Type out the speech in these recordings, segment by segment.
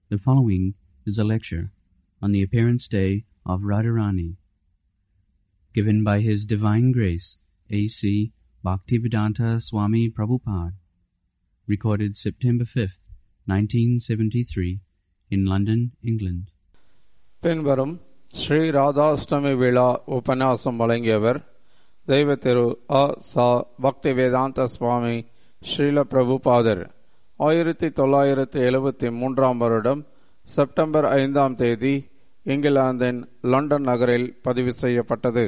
The following is a lecture on the appearance day of Radharani, given by His Divine Grace, A.C. Bhaktivedanta Swami Prabhupada, recorded September 5th, 1973, in London, England. பின்வரும் ஸ்ரீ ராதாஷ்டமி விழா உபன்யாசம் வழங்கியவர் தெய்வ திரு அ. ச. பக்திவேதாந்த சுவாமி ஸ்ரீல பிரபுபாதர். 1973 வருடம் September 5 இங்கிலாந்தின் லண்டன் நகரில் பதிவு செய்யப்பட்டது.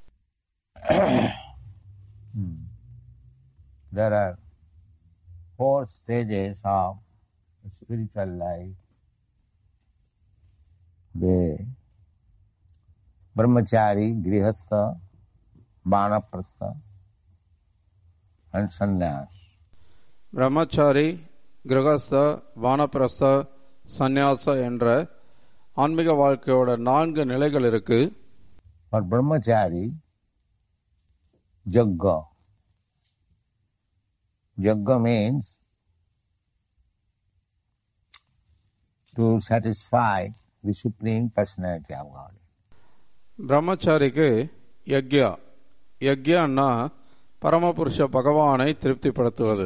There are 4 stages of spiritual life. The brahmachari, grihastha, vanaprastha and sannyas. பிரம்மச்சாரி, கிரகஸ்த, வானப்பிரஸ்த, சந்நியாச என்ற ஆன்மீக வாழ்க்கையோட 4 நிலைகள் இருக்கு. For brahmachari, yagga. Yagga means to satisfy the Supreme Personality of God. பிரம்மச்சாரிக்கு யக்யா. யக்யான்னா பரமபுருஷ பகவானை திருப்திப்படுத்துவது.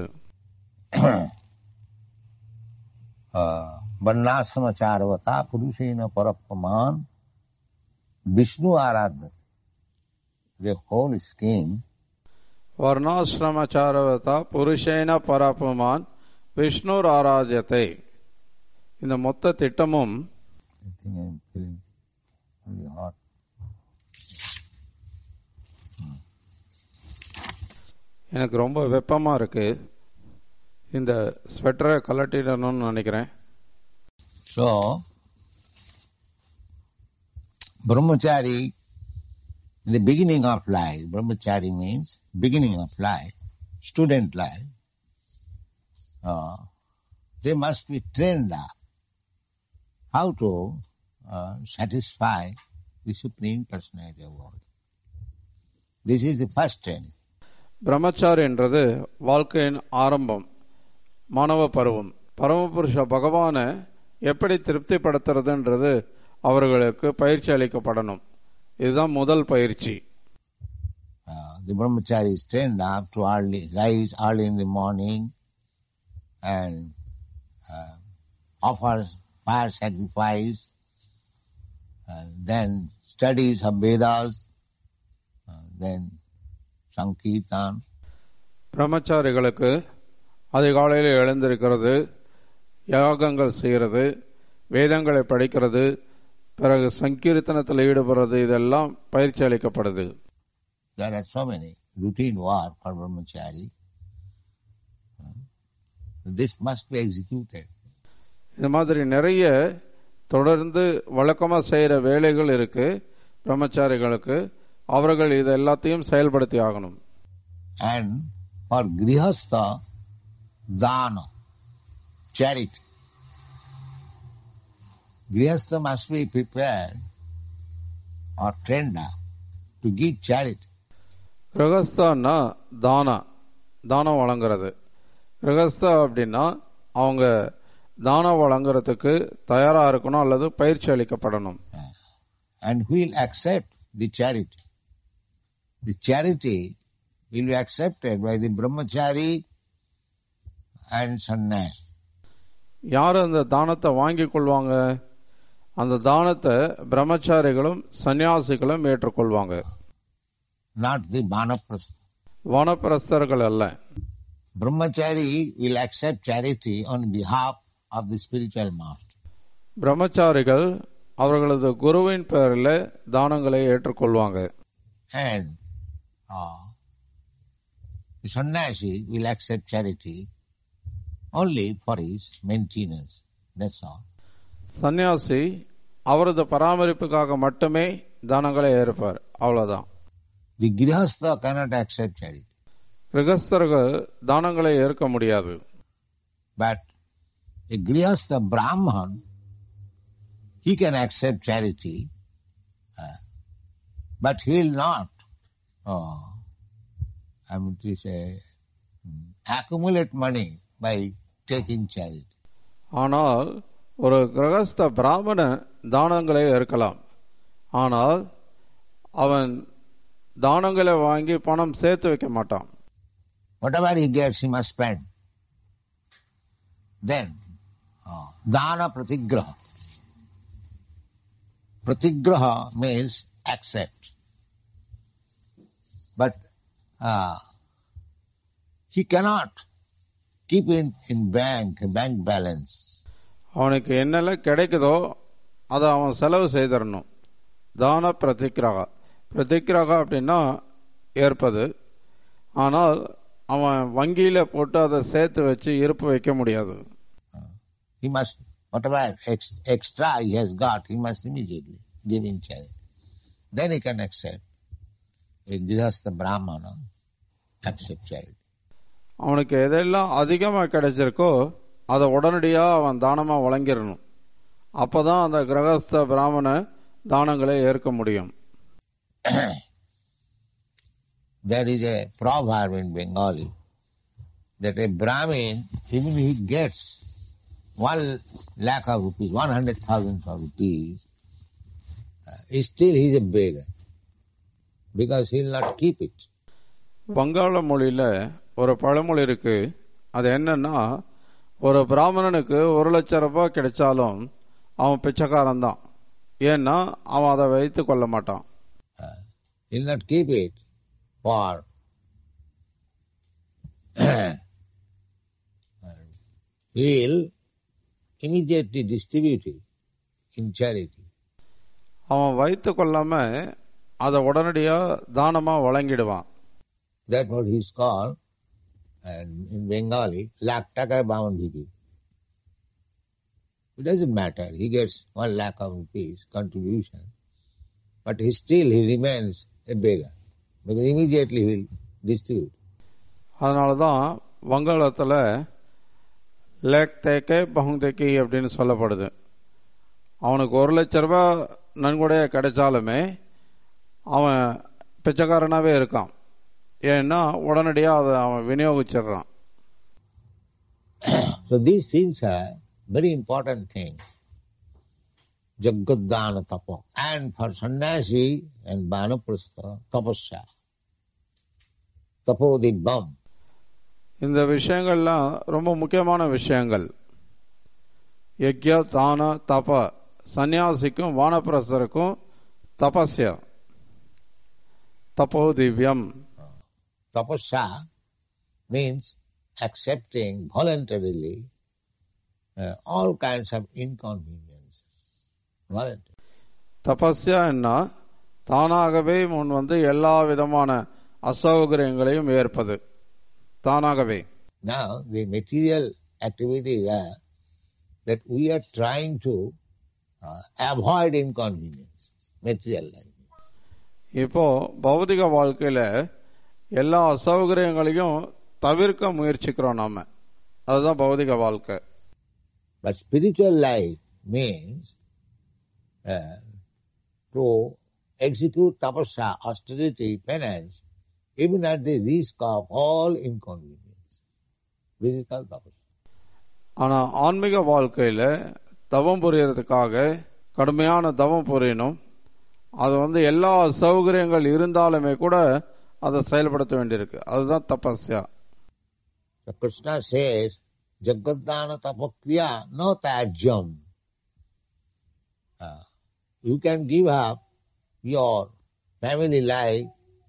Varnasramacharvata purushena parapraman Vishnu aradhati. The whole scheme. வர்ணாசிரமச்சாரவதா புருஷேன பரப்புமான் விஷ்ணுர் ஆராத்யத்தை. இந்த மொத்த திட்டமும் I think I'm feeling very hot. எனக்கு ரொம்ப வெப்பமா இருக்கு. இந்த ஸ்வெட்டரை கலட்டிடணும்னு நினைக்கிறேன். So, brahmachari, in the beginning of life, brahmachari means beginning of life, student life, they must be trained up how to satisfy the Supreme Personality of God. This is the first training. பிரம்மச்சாரி என்றது வாழ்க்கையின் ஆரம்பம், மாணவ பருவம். பரமபுருஷ பகவானை எப்படி திருப்திப்படுத்துறதுன்றது அவர்களுக்கு பயிற்சி அளிக்கப்படணும். இதுதான் முதல் பயிற்சி. The brahmachari is trained up to rise early in the morning and offer fire sacrifice, then studies of Vedas, then Sankirtan. பிரம்மச்சாரிகளுக்கு அதிகாலையில் எழுந்திருக்கிறது, யாகங்கள் செய்கிறது, வேதங்களை படிக்கிறது, பிறகு சங்கீர்த்தனத்தில் ஈடுபடுறது, இதெல்லாம் பயிற்சி அளிக்கப்படுது. There are so many routine work for brahmachari. This must be executed. இந்த மாதிரி நிறைய தொடர்ந்து வழக்கமா செய்யற வேலைகள் இருக்கு பிரம்மச்சாரிகளுக்கு. அவர்கள் இது எல்லாத்தையும் செயல்படுத்தி ஆகணும். And for grihastha, dana, charity. Grihastha must be prepared or trained up to give charity. கிரகஸ்தான்னா தானம் வழங்குறது. கிரகஸ்தா அப்படின்னா அவங்க தானம் வழங்குறதுக்கு தயாரா இருக்கணும் அல்லது பயிற்சி அளிக்கப்படணும். And who will accept the charity? The charity will be accepted by the brahmachari and sannyas. யார் அந்த தானத்தை வாங்கிக் கொள்வாங்க? அந்த தானத்தை பிரம்மச்சாரிகளும் சன்னியாசிகளும் ஏற்றுக்கொள்வாங்க. Not the vanaprastha. வனப்பிரஸ்தர்கள் அல்ல. Brahmachari will accept charity on behalf of the spiritual master. பிரம்மச்சாரிகள் அவர்களது குருவின் பெயரில் தானங்களை ஏற்றுக்கொள்வாங்க. And the sannyasi will accept charity only for his maintenance. That's all. சன்னியாசி அவரது பராமரிப்புக்காக மட்டுமே தானங்களை ஏற்பார், அவ்வளவுதான். The grihastha cannot accept charity. கிரகஸ்தர்கள் தானங்களை ஏற்க முடியாது. But a grihastha brahman, he can accept charity, but he will not, accumulate money by taking charity. ஆனால் ஒரு கிரகஸ்த பிராமண தானங்களை ஏற்கலாம், ஆனால் அவன் தானங்களை வாங்கி பணம் சேர்த்து வைக்க மாட்டான். Whatever he gets, he must spend. Then, dana pratigraha. Pratigraha means accept. But he cannot keep it in bank balance. அவனுக்கு என்னெல்லாம் கிடைக்குதோ அதை அவன் செலவு செய்திடணும். தான பிரதிக்கிரகா. பிரதிக்கிரகா அப்படின்னா ஏற்பது. ஆனால் அவன் வங்கியில போட்டு அதை சேர்த்து வச்சு இருப்பு வைக்க முடியாது. He must, whatever extra he has got, he must immediately give in charity. Then he can accept. A grihastha brahmana accept charity. அவனுக்கு எதெல்லாம் அதிகமாக கிடைச்சிருக்கோ அதை உடனடியாக அவன் தானமாக வழங்கிடணும். அப்பதான் அந்த கிரகஸ்த பிராமண தானங்களை ஏற்க முடியும். There is a proverb in Bengali that a Brahmin, even if he gets 1 lakh of rupees, 100,000 of rupees, still he is a beggar because he will not keep it. வங்காள மொழியில ஒரு பழமொழி இருக்கு. அது என்னன்னா, ஒரு பிராமணனுக்கு 1,00,000 ரூபாய் கிடைச்சாலும் அவன் பிச்சைக்காரன் தான். ஏன்னா அவன் அதை வைத்து கொள்ள மாட்டான். He will not keep it for he will immediately distribute it in charity. அவன் வைத்து கொள்ளாம அதை உடனடியா தானமா வழங்கிடுவான். That's what he is called in Bengali, lakh taka baman bhigi. It doesn't matter. He gets 1 lakh of rupees contribution, but he remains a beggar because immediately he will distribute. அதனாலதான் வங்காளத்துல லேக் தேக்கே பகுந்தேக்கி அப்படின்னு சொல்லப்படுது. அவனுக்கு 1,00,000 ரூபாய் நன்கொடைய கிடைச்சாலுமே அவன் பிச்சைக்காரனாவே இருக்கான். ஏன்னா உடனடியா அதை அவன் விநியோகிச்சிடறான். So these things are very important things. Jagadana tapa. And for sannyasi and vanaprastha, tapasya. Tapo dibbam. இந்த விஷயங்கள்லாம் ரொம்ப முக்கியமான விஷயங்கள். யக்ய தான தப. சன்னியாசிக்கும் வானப்பிரஸ்தருக்கும் தபஸ்யா. தபோ திவ்யம். Tapasya means accepting voluntarily all kinds of inconveniences. Voluntarily. தபஸ்யா என்ன? தானாகவே முன் வந்து எல்லா விதமான அசௌகரியங்களையும் ஏற்பது. தானாகவே. Now the material activities are that we are trying to avoid inconveniences, material life. இப்போ பௌதிக வாழ்க்கையில எல்லா அசௌகரியங்களையும் தவிர்க்க முயற்சிக்கிறோம் நாம. அதுதான் பௌதிக வாழ்க்கை. But spiritual life means to execute tapasya, austerity, penance, even at the risk of all inconvenience. This is called tapasya. ஆனா ஆன்மீக வாழ்க்கையில தவம் புரியறதுக்காக கடுமையான தவம் புரியணும். அது வந்து எல்லா சௌகரியங்கள் இருந்தாலுமே கூட அதை செயல்படுத்த வேண்டியிருக்கு. அதுதான் தபஸ்யா. So Krishna says, Jagadana tapakriya no tajyam. You can give up your family life,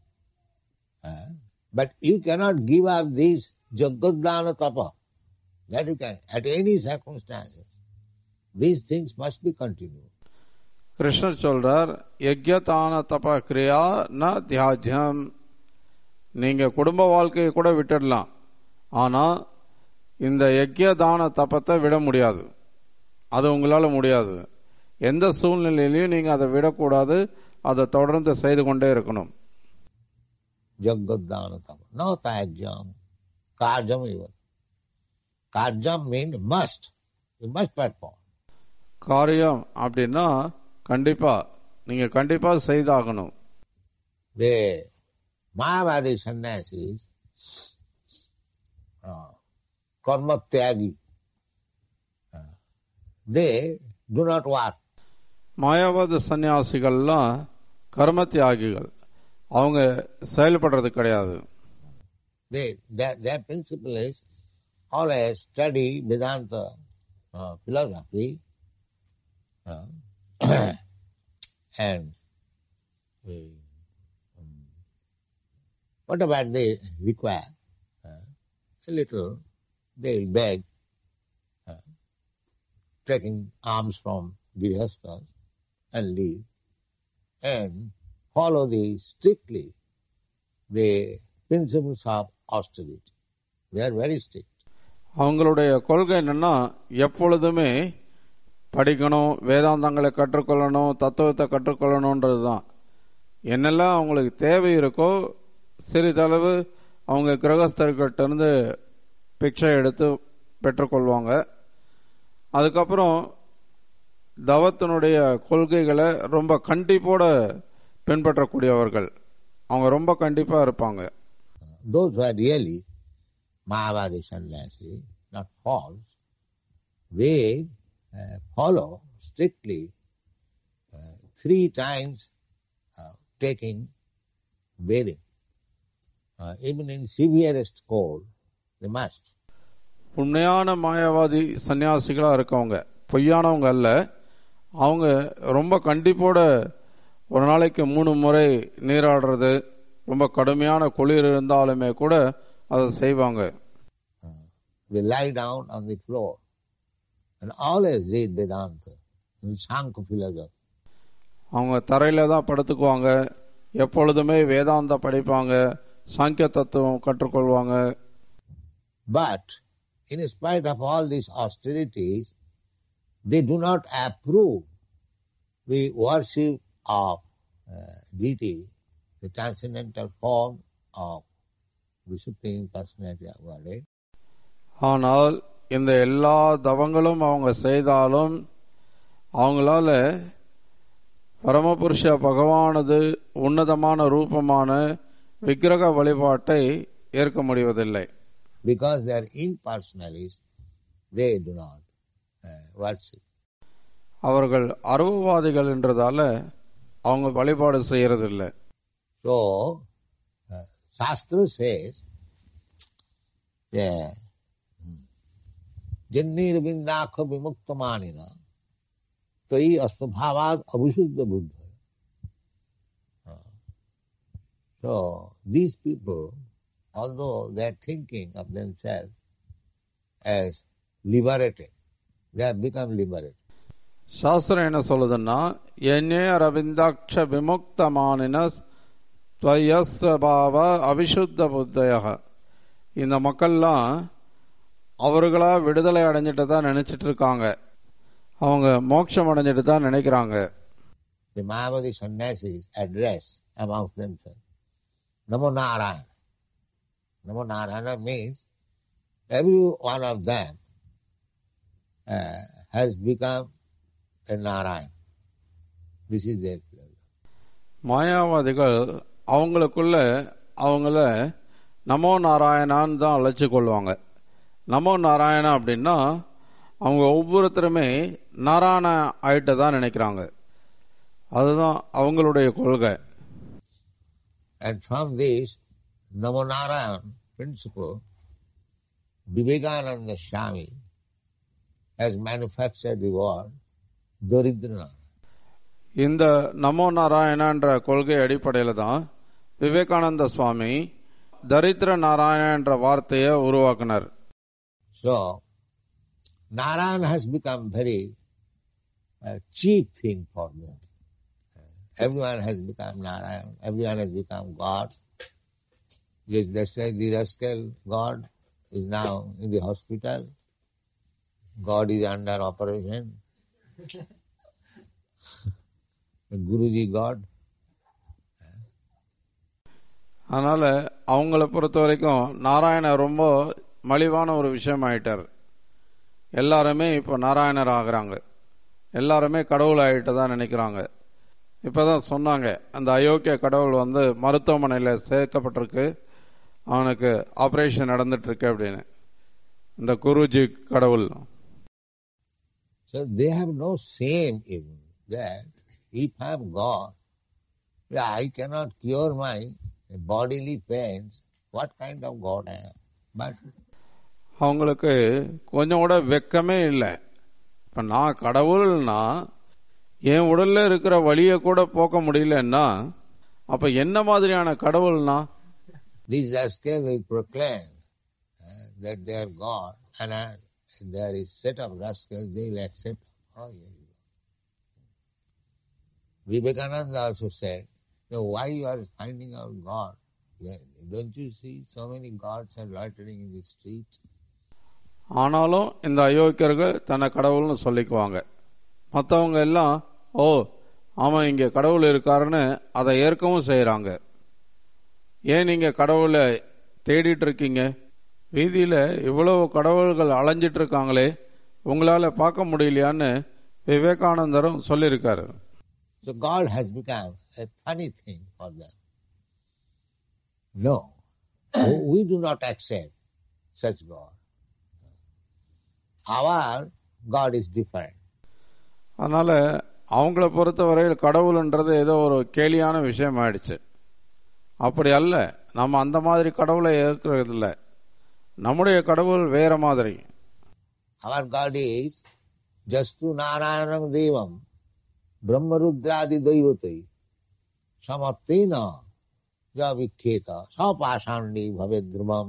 but you cannot give up this Jagadana tapa. That you can, at any circumstances. These things must be continued. கிருஷ்ணர் சொல்றார், யக்யதான தப கிரியா ந தியாஜ்யம். நீங்க குடும்ப வாழ்க்கையை கூட விட்டுடலாம், ஆனா இந்த யக்ய தான தபத்தை விட முடியாது. அது உங்களால முடியாது. எந்த சூழ்நிலையிலையும் நீங்க அதை விடக்கூடாது. அதை தொடர்ந்து செய்து கொண்டே இருக்கணும். Jagadana tapa. No tajyam. Karjam even. Karjam means must. You must perform. காரியம் அப்படின்னா கண்டிப்பா, நீங்க கண்டிப்பா செய்தாகணும். The Mayavadi sannyasis, karma tyagi, they do not work. மாயாவாத சன்னியாசிகள்லாம் கர்ம தியாகிகள், அவங்க செயல்படுறது கிடையாது. Their principle is always study Vedanta philosophy and whatever they require, a little they will beg, taking alms from grihasthas and leave, and follow strictly the principles of austerity. They are very strict. அவங்களுடைய கொள்கை என்னன்னா, எப்பொழுதுமே படிக்கணும், வேதாந்தங்களை கற்றுக்கொள்ளணும், தத்துவத்தை கற்றுக்கொள்ளணுன்றது தான். என்னெல்லாம் அவங்களுக்கு தேவை இருக்கோ சிறிதளவு அவங்க கிரகஸ்தர்கிட்ட இருந்து பிக்ஷை எடுத்து பெற்றுக்கொள்வாங்க. அதுக்கப்புறம் தவத்தினுடைய கொள்கைகளை ரொம்ப கண்டிப்போட பின்பற்றக்கூடியவர்கள், அவங்க ரொம்ப கண்டிப்பா இருப்பாங்க. Those who are really Mayavadi sannyasi, not false, they follow strictly 3 times taking bathing. Even in severest cold, they must. உண்மையான மாயாவாதி சன்னியாசிகளா இருக்கவங்க, பொய்யானவங்க அல்ல, அவங்க ரொம்ப கண்டிப்போட ஒரு நாளைக்கு 3 முறை நீராடுறது, ரொம்ப கடுமையான குளிர் இருந்தாலுமே கூட அதை செய்வாங்க. They lie down on the floor and always read Vedanta and Sankhya philosophy. அவங்க தரையில தான் படுத்துக்குவாங்க, எப்பொழுதுமே வேதாந்த படிப்பாங்க, சாங்கிய தத்துவம் கற்றுக்கொள்வாங்க. But in spite of all these austerities, they do not approve the worship of deity, the transcendental form of the Supreme Personality of Godhead. ஆனால் இந்த எல்லா தவங்களும் அவங்க செய்தாலும் அவங்களால பரமபுருஷ பகவானது உன்னதமான ரூபமான விக்கிரக வழிபாட்டை ஏற்க முடிவதில்லை. Because they are impersonalists, they do not worship. அவர்கள் அருவவாதிகள் என்றதால அவங்க வழிபாடு செய்யறதில்லை. So, Shastra says, Jannir Vindakha Vimuktamanina Tai Asthabhavad Abhishuddha Buddha. So, these people, although they are thinking of themselves as liberated, they have become liberated. சாஸ்திரம் என்ன சொல்லுதுன்னா, என்னே அரவிந்தாட்ச விமுக்தமானின ஸ்வயஸ்வபாவ அவிசுத்த புத்தயக. இந்த மக்கள்லாம் அவர்களா விடுதலை அடைஞ்சிட்டு தான் நினைச்சிட்டு இருக்காங்க, அவங்க மோட்சம் அடைஞ்சிட்டு தான் நினைக்கிறாங்க. The Mayavadi sannyasis address amongst themselves Namo Narayana. Namo Narayana means every one of them has become a Narayana. This is their pleasure. மாயாவாதிகள் அவங்களுக்குள்ள அவங்கள நமோ நாராயணான்னு தான் அழைச்சு கொள்வாங்க. நமோ நாராயணா அப்படின்னா அவங்க ஒவ்வொருத்தருமே நாராயண ஆயிட்ட தான் நினைக்கிறாங்க. அதுதான் அவங்களுடைய கொள்கை. And from this Namo Narayana principle, Vivekananda Swami has manufactured the word Daridra. இந்த நமோ நாராயணன்ற கொள்கை அடிப்படையில தான் விவேகானந்த சுவாமி தரித்திர நாராயண என்ற வார்த்தையை உருவாக்கினார். So, Narayana has become very cheap thing for them. Everyone has become Narayana. Everyone has become God. Yes, they say the rascal God is now in the hospital. God is under operation. Guruji God. அதனால அவங்கள பொறுத்த வரைக்கும் நாராயணர் ரொம்ப மலிவான ஒரு விஷயம் ஆயிட்டார். எல்லாருமே இப்போ நாராயணர் ஆகிறாங்க, எல்லாருமே கடவுள் ஆகிட்டு தான் நினைக்கிறாங்க. இப்போதான் சொன்னாங்க, அந்த அயோக்கிய கடவுள் மருத்துவமனையில் சேர்க்கப்பட்டிருக்கு, அவனுக்கு ஆப்ரேஷன் நடந்துட்டு இருக்கு அப்படின்னு. இந்த குருஜி கடவுள். So they have no shame even that if I am God, I cannot cure my bodily pains. What kind of God I am? But அவங்களுக்கு கொஞ்சம் கூட வெக்கமே இல்லை. இப்போ நான் கடவுள்னா என் உடல்ல இருக்கிற வலியை கூட போக்க முடியலன்னா அப்ப என்ன மாதிரியான கடவுள்னா? these rascals will proclaim that they are God, and there is set of rascals, they will accept. Oh, yeah. Vivekananda also said, so why you are finding out God? Yeah, don't you see so many gods are loitering in the street? ஆனாலும் இந்த அயோக்கியர்கள் தன்னை கடவுள்னு சொல்லிக்குவாங்க. மற்றவங்க எல்லாம் ஓ ஆமா இங்க கடவுள் இருக்காருன்னு அதை ஏற்கவும் செய்யறாங்க. ஏன் நீங்க கடவுளை தேடிட்டு இருக்கீங்க? வீதியில இவ்வளவு கடவுள்கள் அலைஞ்சிட்டு இருக்காங்களே, உங்களால பார்க்க முடியலையான்னு விவேகானந்தரும் சொல்லியிருக்காரு. So God has become a funny thing for them. No, we do not accept such God. Our God is different. அதனால அவங்கள பொறுத்தவரையில் கடவுள்ன்றது ஏதோ ஒரு கேலியான விஷயம் ஆயிடுச்சு. அப்படி அல்ல, நம்ம அந்த மாதிரி கடவுளை ஏற்கிறது இல்லை. நம்முடைய கடவுள் வேற மாதிரி. Our God is Jastu Narayanam Devam Brahmarudradi Daivatai Samatena Javikheta Sapasandi Bhavedrumam.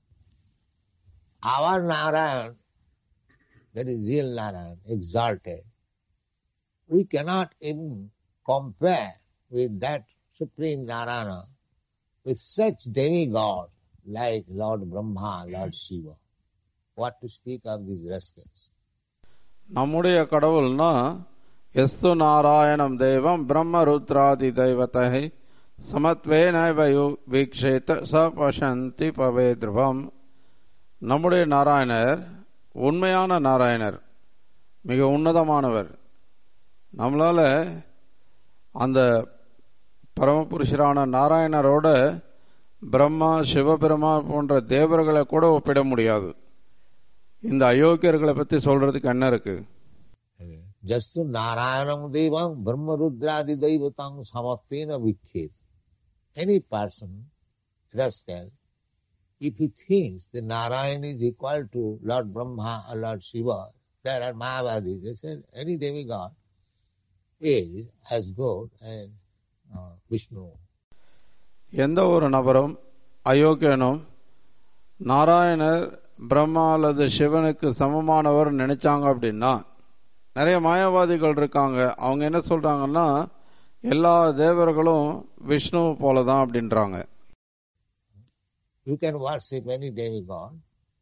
Our Narayan, that is real Narayan, exalted, we cannot even compare with that Supreme Narayana, with such demigods like Lord Brahma, Lord Shiva. What to speak of these rascals? நம்முடைய கடவுள்னா எஸ்து நாராயணம் தெய்வம் பிரம்ம ருத்ராதி தெய்வத்தை சமத்வேன வீக்ஷேத சபசந்தி பவேத்ருவம். நம்முடைய நாராயணர் உண்மையான நாராயணர், மிக உன்னதமானவர். நம்மளால அந்த பரமபுருஷரான நாராயணரோட பிரம்மா சிவபெருமா போன்ற தேவர்களை கூட ஒப்பிட முடியாது. இந்த அயோக்கியர்களை பத்தி சொல்றதுக்கு என்ன இருக்கு? Jastu Narayanam Devam Brahmarudradi Daivatang Samattena Vikhet. Any person, rascal, if he thinks that Narayan is equal to Lord Brahma or Lord Shiva, there are Mayavadis, they said any demigod is as good as Vishnu. எந்த ஒரு நபரும் அயோக்கியனும் நாராயணர் பிரம்மா அல்லது சிவனுக்கு சமமானவர் நினைச்சாங்க அப்படின்னா, நிறைய மாயாவாதிகள் இருக்காங்க. அவங்க என்ன சொல்றாங்கன்னா எல்லா தேவர்களும் விஷ்ணு போலதான் அப்படின்றாங்க. You can worship any demigod,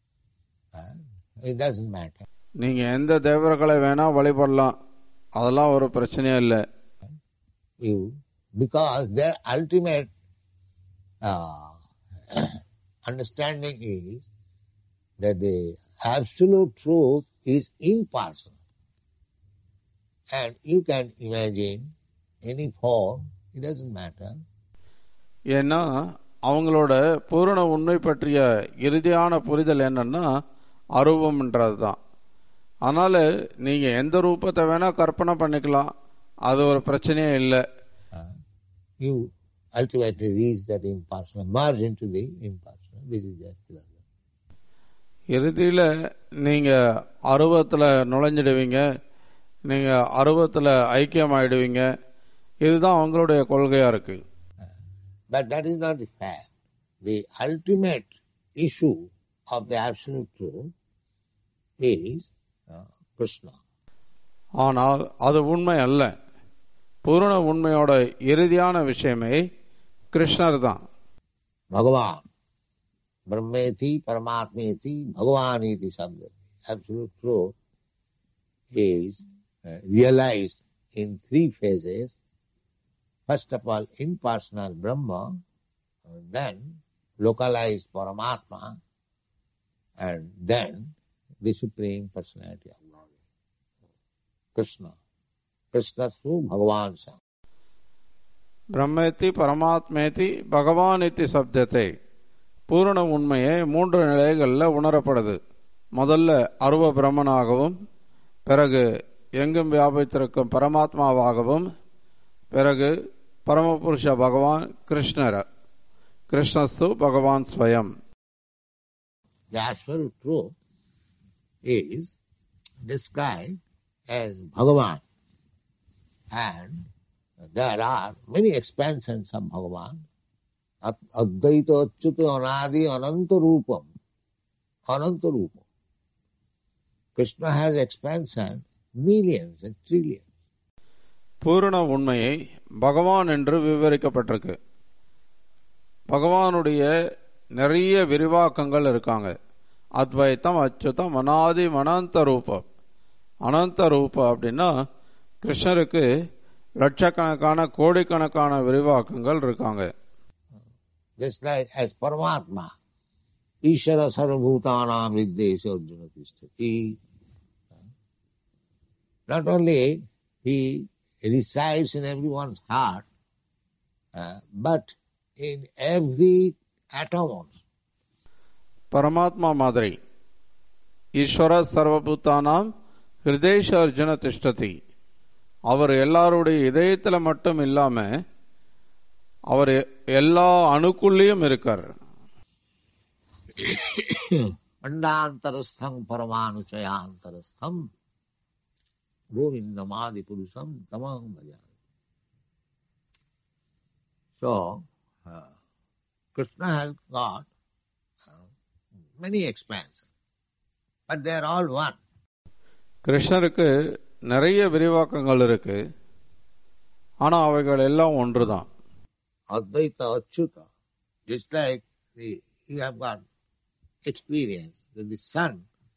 it doesn't matter. நீங்க எந்த தேவர்களை வேணா வழிபடலாம், அதெல்லாம் ஒரு பிரச்சனையே இல்லை. Because their ultimate understanding is that the absolute truth is impersonal. And you can imagine any form, it doesn't matter. ஏன்னா அவங்களோட பூரண உண்மை பற்றிய இறுதியான புரிதல் என்னன்னா அரூபம்ன்றது தான். அதனால நீங்க எந்த ரூபத்தை வேணா கற்பனை பண்ணிக்கலாம், அது ஒரு பிரச்சனையே இல்லை. You ultimately reach that impersonal, merge into the impersonal. This is their philosophy. இறுதியில நீங்க அருவத்துல நுழைஞ்சிடுவீங்க, நீங்க அருவத்துல ஐக்கியமாயிடுவீங்க. இதுதான் அவங்களுடைய கொள்கையா இருக்கு. But that is not the fact. The ultimate issue of the absolute truth is Krishna. ஆனால் அது உண்மை அல்ல. பூரண உண்மையோட இறுதியான விஷயமே கிருஷ்ணர் தான். Bhagavan Brahmeti Paramatmeti Bhagavaniti Sabdati. Absolute truth is realized in three phases. First of all, impersonal Brahma, then localized Paramatma, and then the Supreme Personality of God, Krishna. Krishna through Bhagavan Sam. பிரம்மேதி பரமாத்மேதி பகவான் இத்தி சப்தத்தை. பூரண உண்மையை மூன்று நிலைகளில் உணரப்படுது. முதல்ல அருவ பிரம்மனாகவும், பிறகு எங்கும் வியாபித்திருக்கும் பரமாத்மாவாகவும், பிறகு பரமபுருஷ பகவான் கிருஷ்ணர், கிருஷ்ணஸ்து பகவான் ஸ்வயம். The absolute truth is described as Bhagavan, and there are many expansions of Bhagavan. Advaita Achyuta Anadi Ananta Rupam. Ananta Rupam. Krishna has expansion millions and trillions. பூரண உண்மையை பகவான் என்று விவரிக்கப்பட்டிருக்கு. பகவானுடைய நிறைய விரிவாக்கங்கள் இருக்காங்க. அத்வைத்தம், அச்சுதம், அனாதி, அனந்த ரூபம். அனந்த ரூபம் அப்படின்னா கிருஷ்ணருக்கு லட்சக்கணக்கான கோடிக்கணக்கான விரிவாக்கங்கள் இருக்காங்க. Just like as Paramatma, Ishara Sarvabhutanam Viddesha Arjuna Tishtati. Not only he resides in everyone's heart, but in every atom also. பரமாத்மா மாதிரி ஈஸ்வர சர்வபூதானாம் ஹிருதேஷ அர்ஜுன திஷ்டதி. அவர் எல்லாருடைய இதயத்தில் மட்டும் இல்லாம அவர் எல்லா அணுக்குள்ளேயும் இருக்கார். அண்டாந்தரஸ்தம் பரமானுச்சயாந்தரஸ்தம் கோவிந்தமாதி புருஷம் தமம் பஜாமி. So, Krishna has got many expansions, but they are all one. கிருஷ்ணருக்கு நிறைய விரிவாக்கங்கள் இருக்கு, ஆனா அவைகள் எல்லாம் ஒன்றுதான். Advaita Achyuta, just like you have got experience that the sun,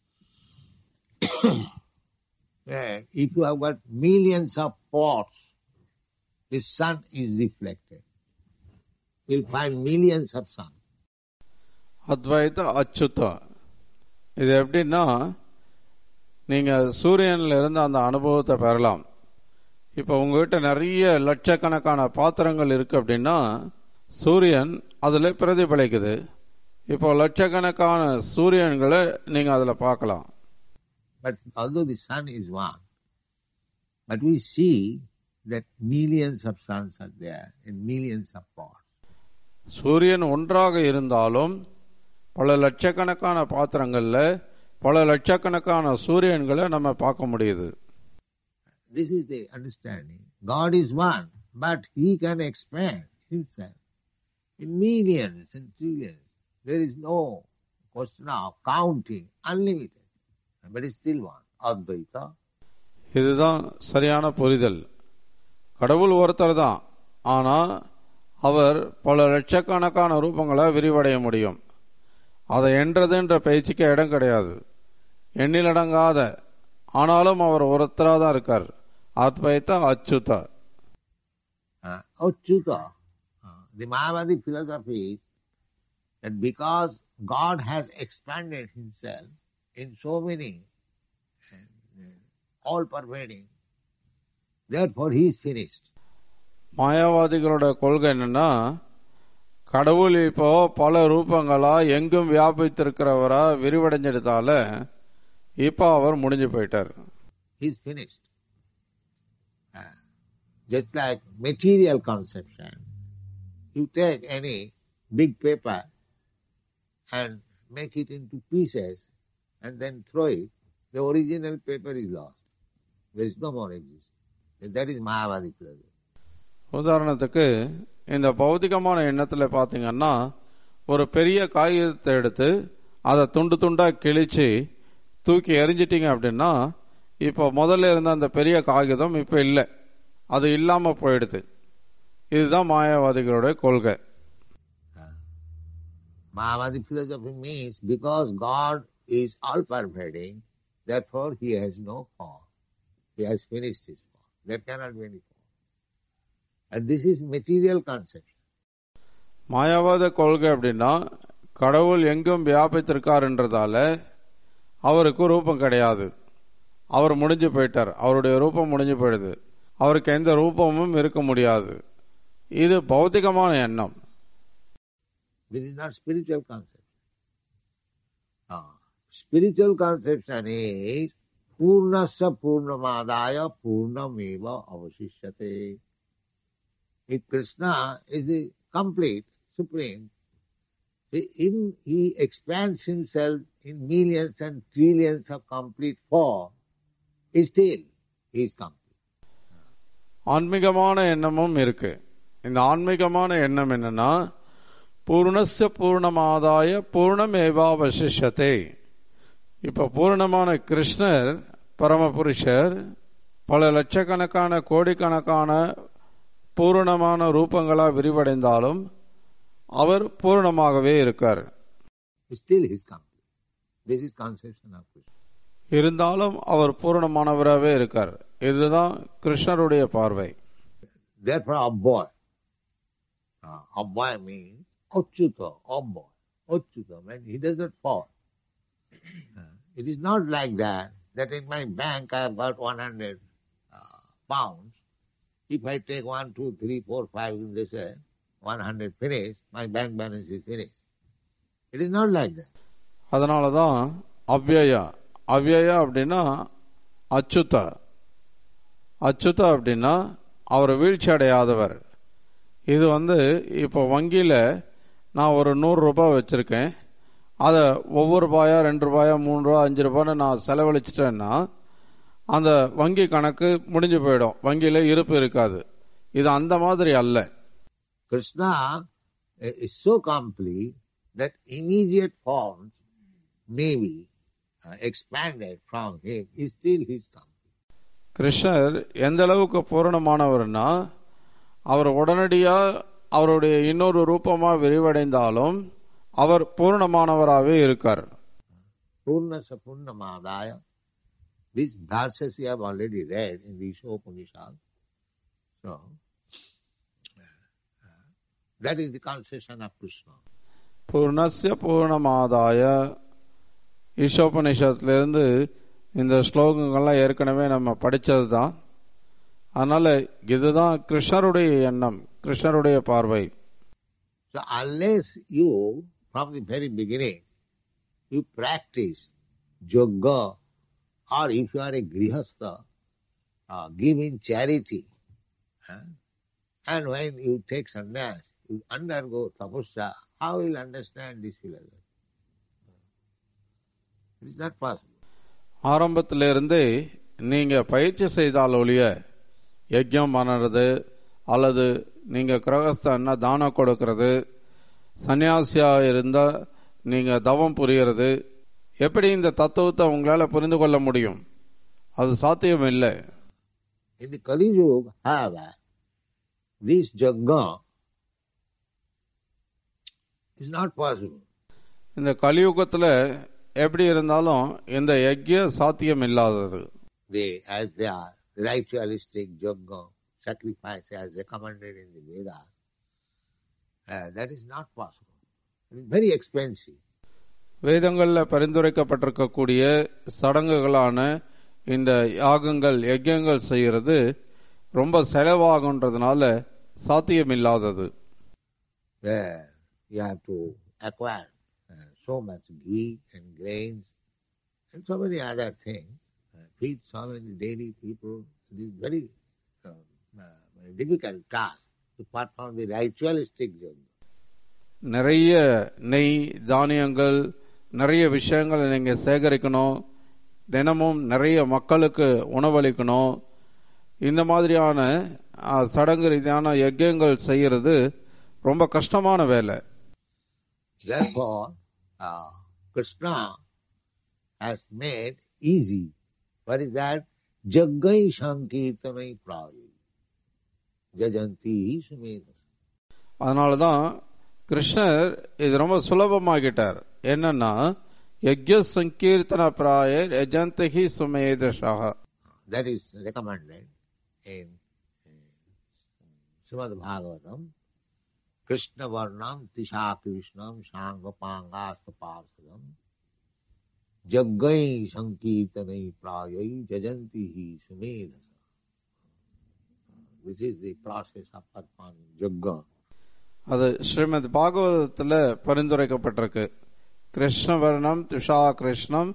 if you have got millions of pots, the sun is reflected. You'll find millions of sun. அத்வைத அச்சுதா, இது எப்படின்னா நீங்க சூரியன்ல இருந்து அந்த அனுபவத்தை பெறலாம். இப்ப உங்ககிட்ட நிறைய லட்சக்கணக்கான பாத்திரங்கள் இருக்கு அப்படின்னா சூரியன் அதுல பிரதிபலிக்குது. இப்போ லட்சக்கணக்கான சூரியன்களை நீங்க அதுல பார்க்கலாம். But although the sun is one, but we see that millions of suns are there in millions of pots. சூரியன் ஒன்றாக இருந்தாலும் பல லட்சக்கணக்கான பாத்திரங்கள்ல பல லட்சக்கணக்கான சூரியன்களை நம்ம பார்க்க முடியுது. This is the understanding. God is one, but He can expand Himself in millions and trillions. There is no question of counting, unlimited, but it's still one. Advaita. இதுதான் சரியான புரிதல். கடவுள் ஒருத்தர் தான், ஆனா அவர் பல லட்சக்கணக்கான ரூபங்களை விரிவடைய முடியும். அதை என்றதுன்ற பேச்சுக்கு இடம் கிடையாது. எண்ணிலடங்காத, ஆனாலும் அவர் ஒருத்தரா தான் இருக்கார். அத்வைத Achyuta. Achyuta. The Mayavadi philosophy is that because God has expanded Himself in so many, all pervading, therefore He is finished. மாயாவாதிகளோட கொள்கை என்னன்னா, கடவுள் இப்போ பல ரூபங்களா எங்கும் வியாபித்திருக்கிறவரா விரிவடைஞ்சதால இப்போ அவர் முடிஞ்சு போயிட்டார். He is finished. Just like material conception, you take any big paper and make it into pieces and then throw it, the original paper is lost. There is no more existence. That is Mayavadi philosophy. உதாரணத்துக்கு இந்த பௌதிகமான எண்ணத்துல பாத்தீங்கன்னா, ஒரு பெரிய காகிதத்தை எடுத்து அதை துண்டு துண்டா கிழிச்சு தூக்கி எரிஞ்சிட்டீங்க அப்படின்னா இப்போ முதல்ல இருந்த அந்த பெரிய காகிதம் இப்ப இல்லை, அது இல்லாம போயிடுது. இதுதான் மாயாவாதிகளோட கொள்கை. Mayavadi philosophy means because God is all pervading, therefore He has no form. He has finished His form. There cannot be any form. And this is material conception. மாயாவாத கொள்கை அப்படின்னா கடவுள் எங்கும் வியாபித்திருக்காருன்றதால அவருக்கு ரூபம் கிடையாது, அவர் முடிஞ்சு போயிட்டார், அவருடைய ரூபம் முடிஞ்சு போயிடுது, அவருக்கு எந்த ரூபமும் இருக்க முடியாது. இது பௌத்திகமான எண்ணம். This is not spiritual conception. Spiritual conception is Purnasya Purnamadaya Purnameva Avasishyate. If Krishna is the complete, supreme, he expands himself in millions and trillions of complete form, still he is complete. ஆன்மீகமான எண்ணமும் இருக்கு. இந்த ஆன்மீகமான எண்ணம் என்னன்னா, பூர்ணஸ்ய பூர்ணமாதாய பூர்ணமேவாவசிஷ்யதே. இப்ப பூர்ணமான கிருஷ்ணர் பரமபுருஷர் பல லட்சக்கணக்கான கோடிக்கணக்கான பூர்ணமான ரூபங்களா விரிவடைந்தாலும் அவர் பூர்ணமாகவே இருக்கார். Still he is complete. This is conception of Krishna. இருந்தாலும் அவர் பூர்ணமானவராகவே இருக்கார். இதுதான் கிருஷ்ணருடைய பார்வை. Therefore, Abboy. Abboy means Achyuta, Abboy. Achyuta means he does not fall. It is not like that in my bank I have got 100 pounds. If I take 1, 2, 3, 4, 5 in this 100 finish, my bank balance is finished. It is not like that. அதனாலதான் அவ்யயா அப்படின்னா அச்சுதா அப்படின்னா அவர் வீழ்ச்சி அடையாதவர். இது இப்போ வங்கியில நான் ஒரு 100 ரூபாய் வச்சிருக்கேன். அதை ஒவ்வொரு ரூபாயா 2 ரூபாயா 3 ரூபாய் 5 ரூபான்னு நான் செலவழிச்சிட்டேன்னா அந்த வங்கி கணக்கு முடிஞ்சு போயிடும், வங்கியில இருப்பு இருக்காது. இது அந்த மாதிரி அல்ல. Krishna is so complete that immediate forms may be expanded from him, still he is complete. கிருஷ்ணர் எந்த அளவுக்கு பூரணமானவர்னா, அவர் உடனடியா அவருடைய இன்னொரு ரூபமா விரிவடைந்தாலும் அவர் பூர்ணமானவராகவே இருக்கார். Purnasya Purnamadaya. These verses you have already read in the Upanishad. So, that is the conception of Krishna. பூர்ணஸ்ய பூர்ணமாதாய ஈஷோபனிஷத்திலிருந்து இந்த ஸ்லோகங்கள்லாம் ஏற்கனவே நம்ம படிச்சது தான். அதனால இதுதான் கிருஷ்ணருடைய எண்ணம், கிருஷ்ணருடைய பார்வை. So unless you, from the very beginning, you practice yoga, or if you are a grihastha, give in charity, and when you take sannyas, you undergo tapasya, how will you understand this philosophy? It is not possible. ஆரம்பத்திலிருந்தே நீங்க பயிற்சி செய்தால் ஒழிய யஜ்யம் பண்ணுறது அல்லது நீங்க கிரகஸ்தன்னா தானம் கொடுக்கறது, சன்னியாசியா இருந்தா நீங்க தவம் புரியறது, எப்படி இந்த தத்துவத்தை உங்களால புரிந்து கொள்ள முடியும்? அது சாத்தியம் இல்லை. In the Kali Yuga, however, this yajna is not possible. இந்த கலியுகத்துல எப்படி இருந்தாலும் இந்த யஜ்ய சாத்தியம் இல்லாதது. As they are ritualistic yajna, sacrifice as recommended in the Vedas, that is not possible. It is very expensive. வேதங்கள்ல பரிந்துரைக்கப்பட்டிருக்கக்கூடிய சடங்குகளான இந்த யாகங்கள் யஜ்யங்கள் செய்யறது ரொம்ப செலவாகுன்றதுனால சாத்தியம் இல்லாதது. You have to acquire so much ghee and grains and so many other things, feed so many daily people. It is very difficult task to perform the ritualistic job. நிறைய நெய், தானியங்கள், நிறைய விஷயங்களை நீங்க சேகரிக்கணும், தினமும் நிறைய மக்களுக்கு உணவளிக்கணும். இந்த மாதிரியான சடங்கு ரீதியான யஜ்யங்கள் செய்யறது ரொம்ப கஷ்டமான வேலை. Therefore, Krishna has made easy. What is that? Jaggai sankirtanai prayi jajanti sumedas. அதனாலதான் கிருஷ்ணர் இது ரொம்ப சுலபமாகிட்டார். என்னன்னா யஜ்ய சங்கீர்த்தன பிராயர் யஜந்தஹி சுமேதஷா. That is recommended in Srimad Bhagavatam. Krishna varnam tisha krishnam shangvapangastaparsadam jaggai sankirtanai prayai jajantihi sumedasa. Which is the process of performing yagga. அது ஸ்ரீமத் பாகவதத்துல பரிந்துரைக்கப்பட்டிருக்கு. கிருஷ்ணவர்ணம் துஷா கிருஷ்ணம்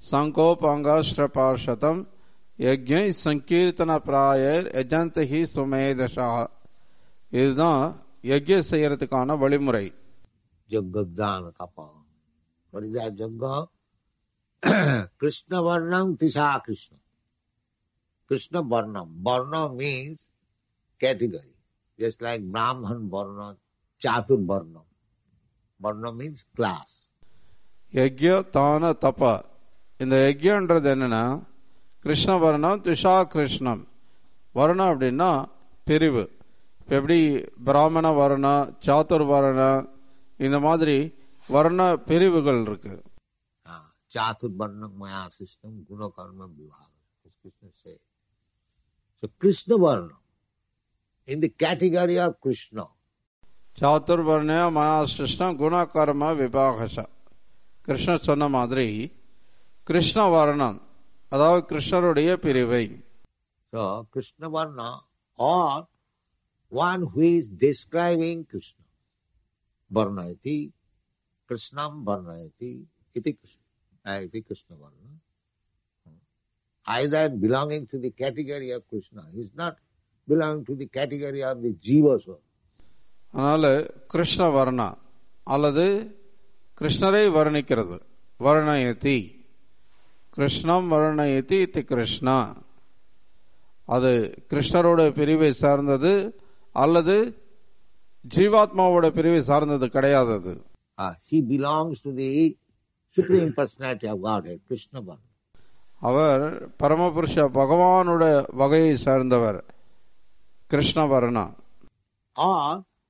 சங்கோபாங்காஸ்ரபார்ஷதம் யஜ்ஞை சங்கீர்த்தன பிராயர் யஜந்தஹி சுமேதஷா. இதுதான் யஜ்ஞ செய்யறதுக்கான வழிமுறை. Yajna tapa. What is that yajna? Krishna varnam tisha Krishna. Krishna varnam. Varna means category. Just like Brahman varna, Chatur varna. Varna means class. யஜ்ய தான தப. இந்த யஜ்யன்றது என்னன்னா கிருஷ்ண வர்ணம் திஷா கிருஷ்ணம். வர்ணம் அப்படின்னா பிரிவு. இப்போ எப்படி பிராமண வர்ணம், சாத்துர் வர்ணம், இந்த மாதிரி வர்ண பிரிவுகள் இருக்கு. Chatur varna maya system guna karma vibhaga. As Krishna said. So Krishna varna in the category of Krishna. Sattur வர்ண மயா சிருஷ்டம் குண கர்ம விபாகச. கிருஷ்ண சொன்ன மாதிரி கிருஷ்ண வர்ணம் அதாவது கிருஷ்ணருடைய பிரிவை. So Krishna varna or one who is describing Krishna. Varnayati, Krishnam varnayati, iti Krishna. Iti Krishna varna. Either belonging to the category of Krishna, he is not belonging to the category of the jivas. அதனால கிருஷ்ண வர்ணா அல்லது கிருஷ்ணரை வர்ணிக்கிறது. வர்ணயதி கிருஷ்ணம் வர்ணயதி இத்தி கிருஷ்ணா. அது கிருஷ்ணரோட பிரிவை சார்ந்தது அல்லது ஜீவாத்மாவோட பிரிவை சார்ந்தது கிடையாது. He belongs to the Supreme Personality of Godhead, Krishna Varna. அவர் பரமபுருஷ பகவானோட வகையை சார்ந்தவர், Krishna Varna. Or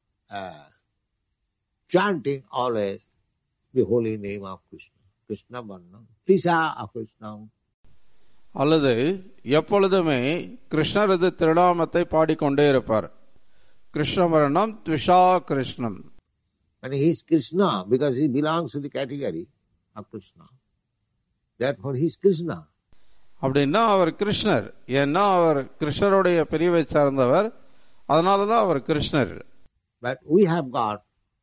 chanting always the holy name of Krishna, Krishna Varna, Tisha of Krishna. அல்லது எப்பொழுதுமே கிருஷ்ணரது திருநாமத்தை பாடிக்கொண்டே இருப்பார். கிருஷ்ண வர்ணம் த்விஷா கிருஷ்ணம். And he is Krishna because he belongs to the category of Krishna. Therefore he is Krishna. அப்படின்னா அவர் கிருஷ்ணர், ஏன்னா அவர் கிருஷ்ணருடைய பிரிவை சார்ந்தவர், அதனாலதான் அவர் கிருஷ்ணர். But we have got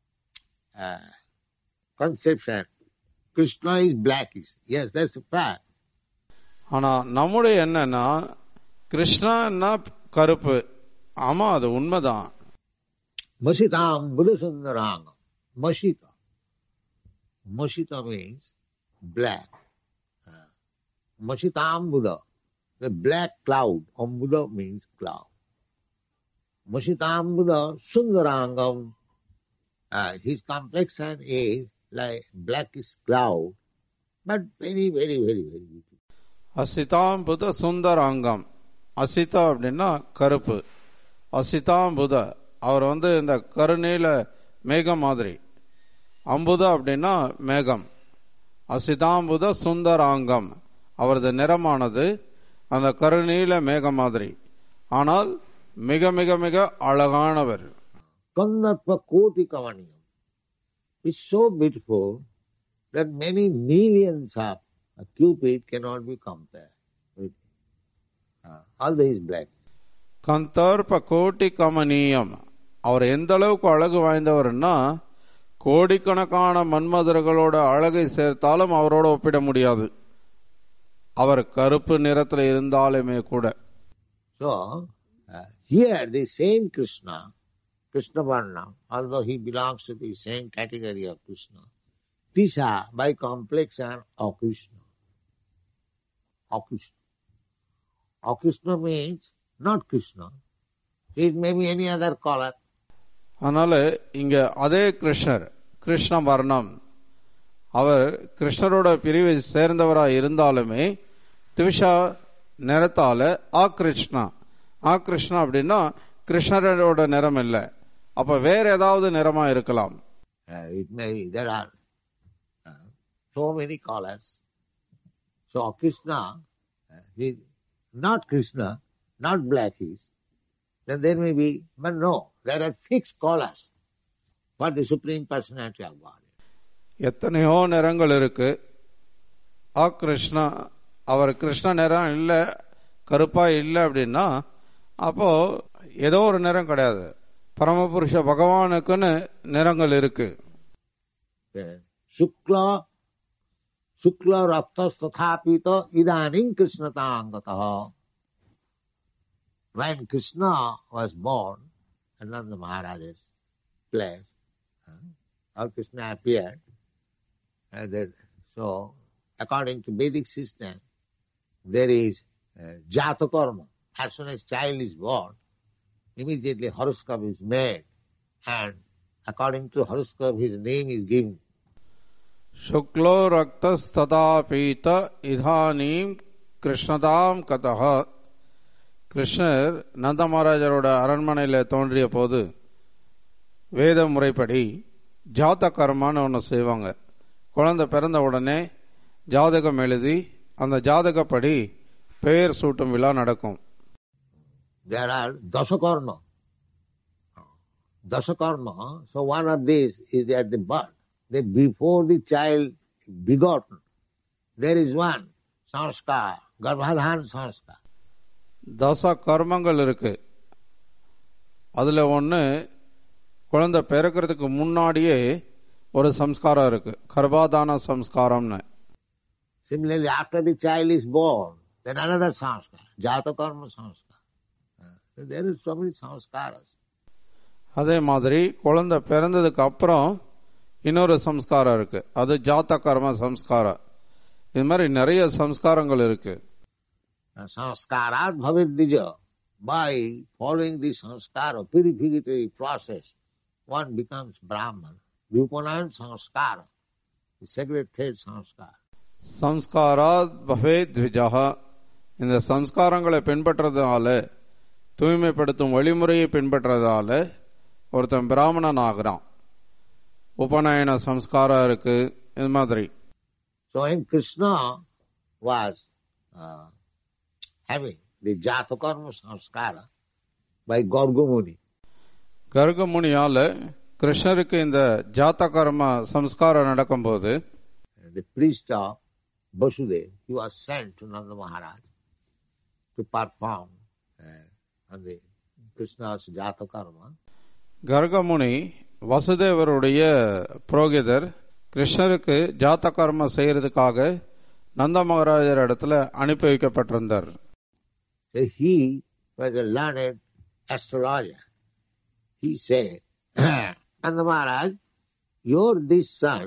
conception Krishna is blackish. Yes, that's a fact. ஆனா நம்முடைய என்னன்னா கிருஷ்ணா கருப்பு. ஆமா, அது உண்மைதான். Mashitam Buddha Sundaranga. Mashita. Mashita means black. Mashitam Buddha. The black cloud. Buddha means cloud. Mashitam Buddha Sundarangam. His complexion is like blackish cloud, but very, very, very, very beautiful. அசிதாம் புத சுந்தராங்கம். அசிதா அப்படின்னா கருப்பு. அசிதாம் புத அவர் இந்த கருநீல மேகம் மாதிரி. அம்புத அப்படின்னா மேகம். அசிதாம்புத சுந்தராங்கம் அவரது நிறமானது அந்த கருநீல மேகம் மாதிரி. ஆனால் மிக மிக மிக அழகானவர். Kandarpa Koti Kavaniyam is so beautiful that many millions of Cupid cannot be compared with all these black. கந்தர்ப கோட்டி கமனியம் அவர் எந்த அளவுக்கு அழகு வாய்ந்தவர்னா கோடிக்கணக்கான மன்மதர்களோட அழகை சேர்த்தாலும் அவரோட ஒப்பிட முடியாது, அவர் கருப்பு நிறத்தில் இருந்தாலுமே கூட. So here the same Krishna Varna, although he belongs to the same category of Krishna, Tisha by complexion of Krishna. Krishna means not Krishna. It may be any other color. அதனால இங்க அதே கிருஷ்ணர், கிருஷ்ண வர்ணம், அவர் கிருஷ்ணரோட பிரிவை சேர்ந்தவராக இருந்தாலுமே திவிஷா நிறத்தால ஆகிருஷ்ணா. ஆகிருஷ்ணா அப்படின்னா கிருஷ்ணரோட நிறம் இல்லை, அப்ப வேற ஏதாவது நிறமா இருக்கலாம். There are so many colors. So Krishna is not Krishna, not blackish. Then there may be, but no, there are fixed colors for the Supreme Personality of God. எத்தனையோ நிறங்கள் இருக்கு. கிருஷ்ணா அவர் கிருஷ்ண நிறம் இல்லை, கருப்பா இல்லை அப்படின்னா அப்போ ஏதோ ஒரு நிறம் கிடையாது. பரமபுருஷ பகவானுக்குன்னு நிறங்கள் இருக்கு. Shukla raktas tathapita idanim krishnatangataha. When Krishna was born in Nanda Maharaja's place, or Krishna appeared, so according to Vedic system, there is jata karma. As soon as child is born, immediately horoscope is made, and according to horoscope, his name is given. Shuklo raktas tadapita idhanim krishnadam kataha. கிருஷ்ணர் நந்த மகாராஜரோட அரண்மனையில் தோன்றிய போது வேத முறைப்படி ஜாத கர்மான்னு ஒன்று செய்வாங்க. குழந்தை பிறந்த உடனே ஜாதகம் எழுதி அந்த ஜாதகப்படி பெயர் சூட்டும் விழா நடக்கும். There are dasakarma. Dasakarma. So one of these is at the birth. Before the child begotten, there is one sanskar, garbhadhan sanskar. தச கர்மங்கள் இருக்கு. அதுல ஒன்று குழந்தை பிறக்கிறதுக்கு முன்னாடியே ஒரு சம்ஸ்காரம் இருக்கு, கர்ப்பாதான சம்ஸ்காரம்னு. Similarly, after the child is born, then another sanskar, jata karma sanskar. There is so many sanskaras. அதே மாதிரி குழந்தை பிறந்ததுக்கு அப்புறம் இன்னொரு சம்ஸ்காரம் இருக்கு, அது ஜாத்த கர்ம சம்ஸ்காரம். இது மாதிரி நிறைய சம்ஸ்காரங்கள் இருக்கு. Sanskarat bhavidija. By following the sanskara, purificatory process, one becomes Brahman. The Upanayana sanskara, the sacred third sanskara. சம்ஸ்காராத் பவேத் த்விஜஹ. இந்த சம்ஸ்காரங்களை பின்பற்றதால, தூய்மைப்படுத்தும் வழிமுறையை பின்பற்றதால ஒருத்தன் பிராமணன் ஆகிறான். உபநயன சம்ஸ்காரம் இருக்கு, இது மாதிரி. So when Krishna was having the jata karma sanskara by Gargamuni, கர்கமுனியால கிருஷ்ணருக்கு இந்த ஜாத்த கர்ம சம்ஸ்காரம் நடக்கும்போது the priest of Vasudeva, he was sent to Nanda Maharaj to perform on the Krishna's jata karma. கர்கமுனி வசுதேவருடைய புரோகிதர் கிருஷ்ணருக்கு ஜாத்த கர்ம செய்யறதுக்காக நந்த மகாராஜர் இடத்துல அனுப்பி வைக்கப்பட்டிருந்தார். He was a learned astrologer. He said, Nanda Maharaj, this son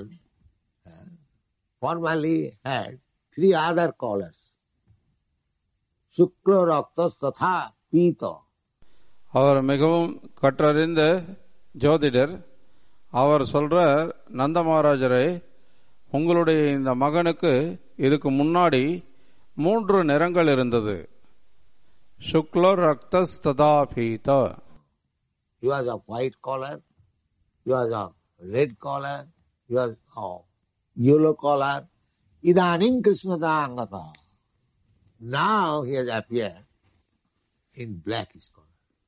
formerly had 3 other colors. Shukla raktas tatha pita. அவர் மிகவும் கற்றறிந்த ஜோதிடர். அவர் சொல்றார், நந்த மகாராஜரே, உங்களுடைய இந்த மகனுக்கு இதுக்கு முன்னாடி 3 நிறங்கள் இருந்தது. சுக்ல ரக்தஸ் ததா பீதா. He was of white color, he was of red color, he was of yellow color. Idanim krishnata angata. Now he has appeared in blackish color.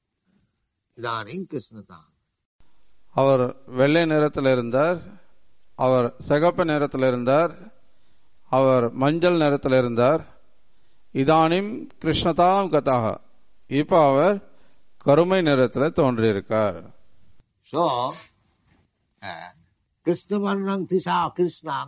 Idanim krishnata. அவர் வெள்ளை நிறத்தில் இருந்தார், அவர் சிகப்பு நிறத்தில் இருந்தார், அவர் மஞ்சள் நிறத்தில் இருந்தார். இதானிம் கிருஷ்ணதாம் கதாக. இப்ப அவர் கருமை நிறத்தில் தோன்றியிருக்கார். So, Krishna varnam tisha Krishnam.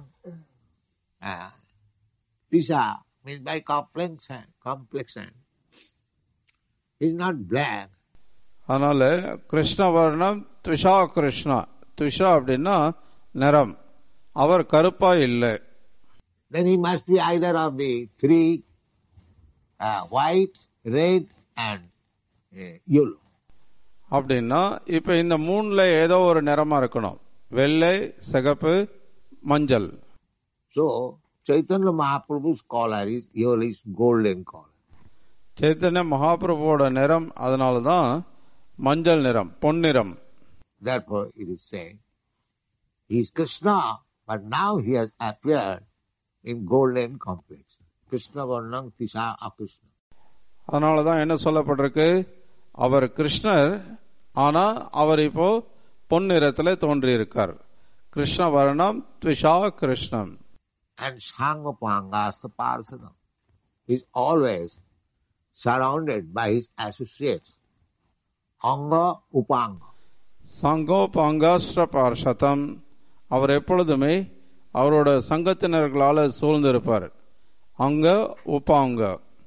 Tisha means by complexion. He is not black. அதனால கிருஷ்ண வர்ணம் த்விஷா கிருஷ்ணா. த்விஷா அப்படின்னா நிறம். அவர் கருப்பா இல்லை. Then he must be either of the 3, white, red and yellow. அப்படின்னா இப்ப இந்த 3ல ஏதோ ஒரு நிறமா இருக்கணும். வெள்ளை, சிகப்பு, மஞ்சள். So Chaitanya Mahaprabhu's color is yellowish golden color. Chaitanya மகாபிரபுவோட நிறம் அதனாலதான் மஞ்சள் நிறம், பொன்னிறம். Therefore it is said, he is Krishna, but now he has appeared in golden complexion. Krishna varnam tisha akrishna. அதனாலதான் என்ன சொல்லப்பட்டிருக்கு, அவர் கிருஷ்ணர், ஆனா அவர் இப்போ பொன்னிறத்துல தோன்றியிருக்கார். கிருஷ்ண வர்ணம் த்விஷா கிருஷ்ணம். And Shangapangasta Parsadam is always surrounded by his associates. Anga Upanga. சங்கோபாங்காஸ்ட்ர பார்ஷதம். அவர் எப்பொழுதுமே அவரோட சங்கத்தினர்களால சூழ்ந்திருப்பார். அங்க உப்பாங்க.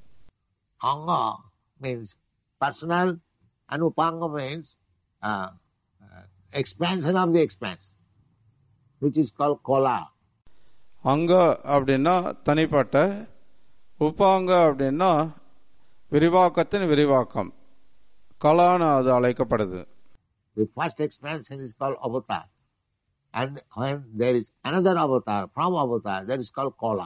Anga means personal and upanga means expansion of the expanse, which is called kola. அங்க அப்படின்னா தனிப்பட்ட, உப்பாங்க அப்படின்னா விரிவாக்கத்தின் விரிவாக்கம், கலான்னு அது அழைக்கப்படுது. The first expansion is called avatar. And when there is another avatar from avatar, that is called kola.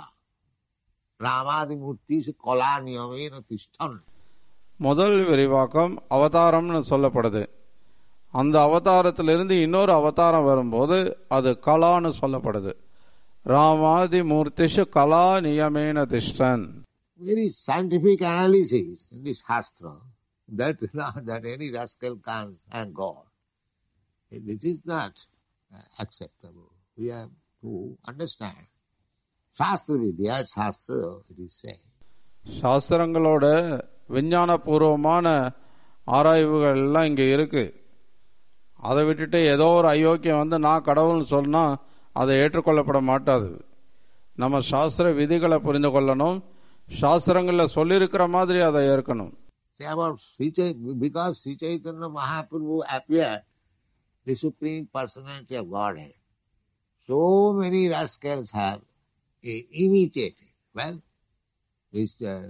Ramadi murti se kola niyamena tishtan. முதல் விரிவாக்கம் அவதாரம்னு சொல்லப்படுது. அந்த அவதாரத்திலிருந்து இன்னொரு அவதாரம் வரும்போது அது கலான்னு சொல்லப்படுது. ராமாதி மூர்த்திஷு கலா நியமேன திஷ்டன். There is scientific analysis in this Shastra that any rascal comes and goes. This is not acceptable. We have to understand. Shastra Vidya, Shastra, it is saying. சாஸ்திரங்களோட விஞ்ஞான பூர்வமான ஆராய்வுகள் எல்லாம் இங்க இருக்கு. அதை விட்டுட்டு ஏதோ ஒரு அயோக்கியம் வந்து நான் கடவுள்னு சொன்னா அதை ஏற்றுக்கொள்ளப்பட மாட்டாது. நம்ம சாஸ்திர விதிகளை புரிந்து கொள்ளணும். சாஸ்திரங்கள்ல சொல்லியிருக்கிற மாதிரி அதை ஏற்கணும். Because Sri Chaitanya Mahaprabhu appeared, the Supreme Personality of Godhead, so many rascals have imitated. Well, this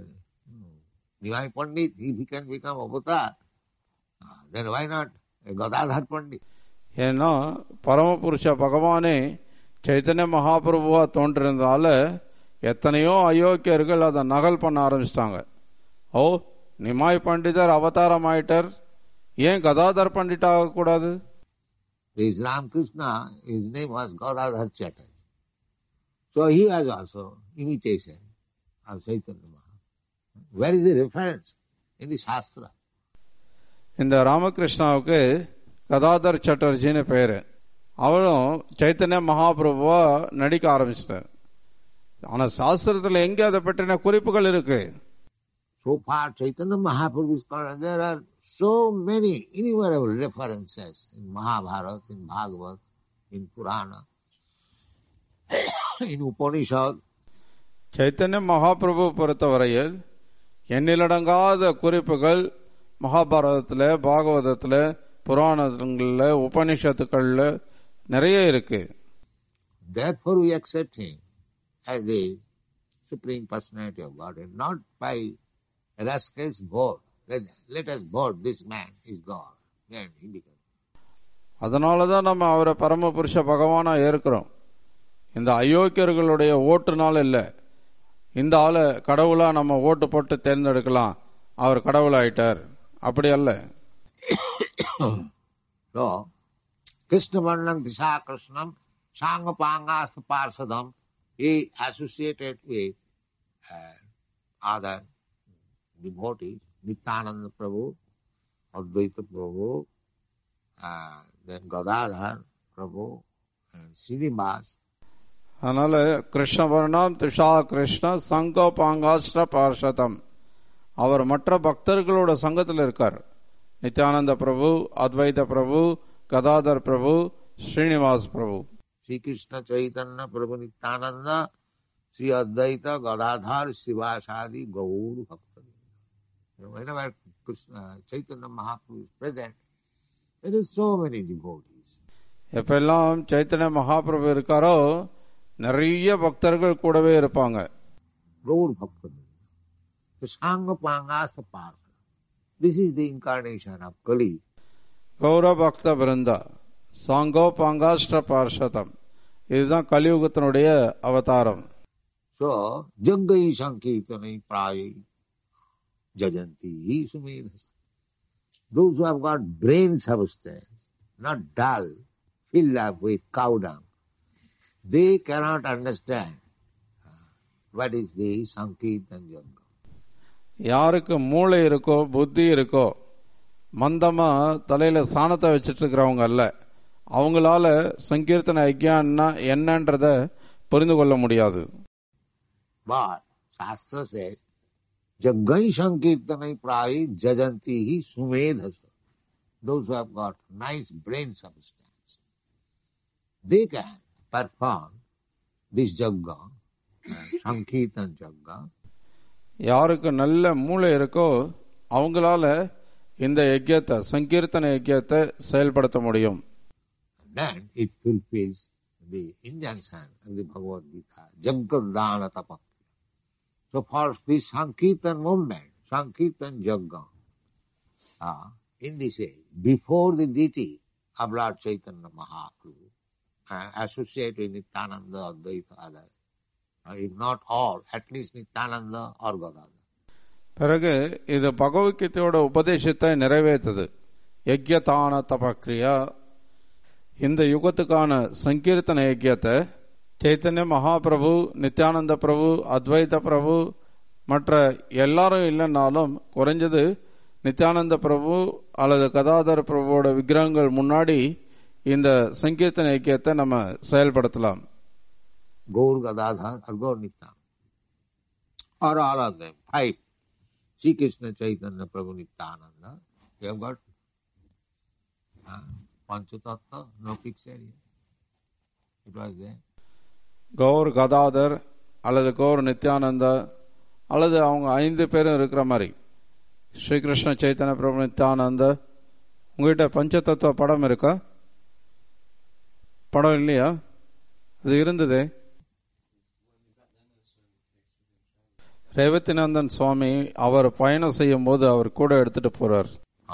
Nimai Pandit, if he can become avatar, then why not Gadadhar Pandit? ஏன்னா பரமபுருஷ பகவானே சைத்தன்ய மகாபிரபுவா தோன்றிருந்தால எத்தனையோ அயோக்கியர்கள் அதை நகல் பண்ண ஆரம்பிச்சிட்டாங்க. ஓ, நிமாய் பண்டிதர் அவதாரம் ஆயிட்டார், ஏன் கதாதர் பண்டிட் ஆகக்கூடாது? This Ramakrishna, his name was Gadadhar Chatterjee. So he was also imitation of Chaitanya Mahaprabhu. Where is the reference in the Shastra? இந்த ராமகிருஷ்ணாவுக்கு கதாதர் சட்டர்ஜின்னு பேரு. அவரும் சைத்தன்ய மகாபிரபுவா நடிக்க ஆரம்பிச்சிட்டார். ஆனா சாஸ்திரத்துல எங்க அதை பற்றின குறிப்புகள் இருக்கு? So far Chaitanya Mahaprabhu is called, there are so many innumerable references in Mahabharata, in Bhagavad, in Purana, in Upanishad. Chaitanya Mahaprabhu பொறுத்தவரையில் எண்ணிலடங்காத குறிப்புகள் மகாபாரதத்துல, பாகவதத்துல, புராணங்கள்ல, உபனிஷத்துக்கள்ல நிறைய இருக்கு. Therefore we accept him as the Supreme Personality of Godhead, not by rascals vote. Let us vote, this man is God. Then he becomes. அதனாலதான் நம்ம அவரை பரமபுருஷ பகவானா ஏற்கிறோம். இந்த அயோக்கியர்களுடைய ஓட்டுனால இல்ல, இந்த ஆளை கடவுளா நம்ம ஓட்டு போட்டு தேர்ந்தெடுக்கலாம், அவர் கடவுள் ஆயிட்டார், அப்படி அல்ல. So, Krishna Varnam Disha Krishnam Sanga Pangas Parsadam, he associated with other devotees, Nityananda Prabhu, Advaita Prabhu, then Gadadhar Prabhu, and Srinivas. அதனால கிருஷ்ணவர்ணம் திஷா கிருஷ்ண சங்கோ பாங்காஸ்ர பார்ஷதம், அவர் மற்ற பக்தர்களோட சங்கத்தில் இருக்கார். நித்யானந்த பிரபு, அத்வைத பிரபு, கதாதர் பிரபு, ஸ்ரீனிவாஸ் பிரபு. Sri Krishna Chaitanya Prabhu Nityananda, Sri Advaita, Gadadhar, Srivasadi, Gaur Bhakta. Whenever Chaitanya Mahaprabhu is present, there is so many devotees. எப்பெல்லாம் சைத்தன்ய மகாபிரபு இருக்காரோ நிறைய பக்தர்கள் கூடவே இருப்பாங்க. Gaur Bhakta. The Sangha Pangasa Parsa. This is the incarnation of Kali. Gaura பக்த பிருந்தா சாங்கோ பாங்காஷ்ட பார்ஷதம், இதுதான் கலியுகத்தினுடைய அவதாரம். So, Jangai Sankirtanai Prayi Jajanti Sumedhasa. Those who have got brain substance, not dull, filled up with cow dung, they cannot understand what is the Sankirtan Janga. யாருக்கு மூளை இருக்கோ, புத்தி இருக்கோ, மந்தமா தலையில சாணத்தை வச்சிட்டு இருக்கிறவங்க அல்ல, அவங்களால சங்கீர்த்தன யஜ்ஞான்னா என்னன்றத புரிந்து கொள்ள முடியாது. But Shastra says, Jagai Sankirtanai Prayi Jajanti Sumedhasa. Those who have got nice brain substance, they can perform this Jagga, Sankirtan Jagga, யாருக்கு நல்ல மூளை இருக்கோ அவங்களால இந்த யஜ்யத்தை சங்கீர்த்தன யஜ்யத்தை செயல்படுத்த முடியும். then it fulfills the injunction of the Bhagavad Gita, Jaggadana Tapakya. So for this Sankirtan movement, Sankirtan Jagga, in this age, before the deity of Lord Chaitanya Mahaprabhu, associated with Nityananda, Advaita, others, if not all, at least Nityananda or Gadadhar. பிறகு இது பகவத்கீதையோட உபதேசத்தை நிறைவேற்றது. யஜ்யதான தபக்ரியா இந்த யுகத்துக்கான சங்கீர்த்தன யஜ்யத்தை சைத்தன்ய மகாபிரபு, நித்யானந்த பிரபு, அத்வைத பிரபு மற்ற எல்லாரும் இல்லைன்னாலும் குறைஞ்சது நித்யானந்த பிரபு அல்லது கதாதர பிரபுவோட விக்கிரகங்கள் முன்னாடி இந்த சங்கீர்த்தன யஜ்யத்தை நம்ம செயல்படுத்தலாம். Gaur Gadadhar or Gaur Nityananda, or all of them, 5. Sri Krishna Chaitanya Prabhu Nityananda, they have got Panchatattva, no fixed area. It was there. Kaur Gadadhar அல்லது கௌர் நித்யானந்தா அல்லது அவங்க 5 பேரும் இருக்கிற மாதிரி ஸ்ரீகிருஷ்ண சைத்தன்ய பிரபு நித்யானந்த. உங்ககிட்ட பஞ்சதத்துவ படம் இருக்கா? படம் இல்லையா? அது இருந்ததே. ரேவதிநந்தன் சுவாமி அவர் பயணம் செய்யும் போது அவர் கூட எடுத்துட்டு போறார்.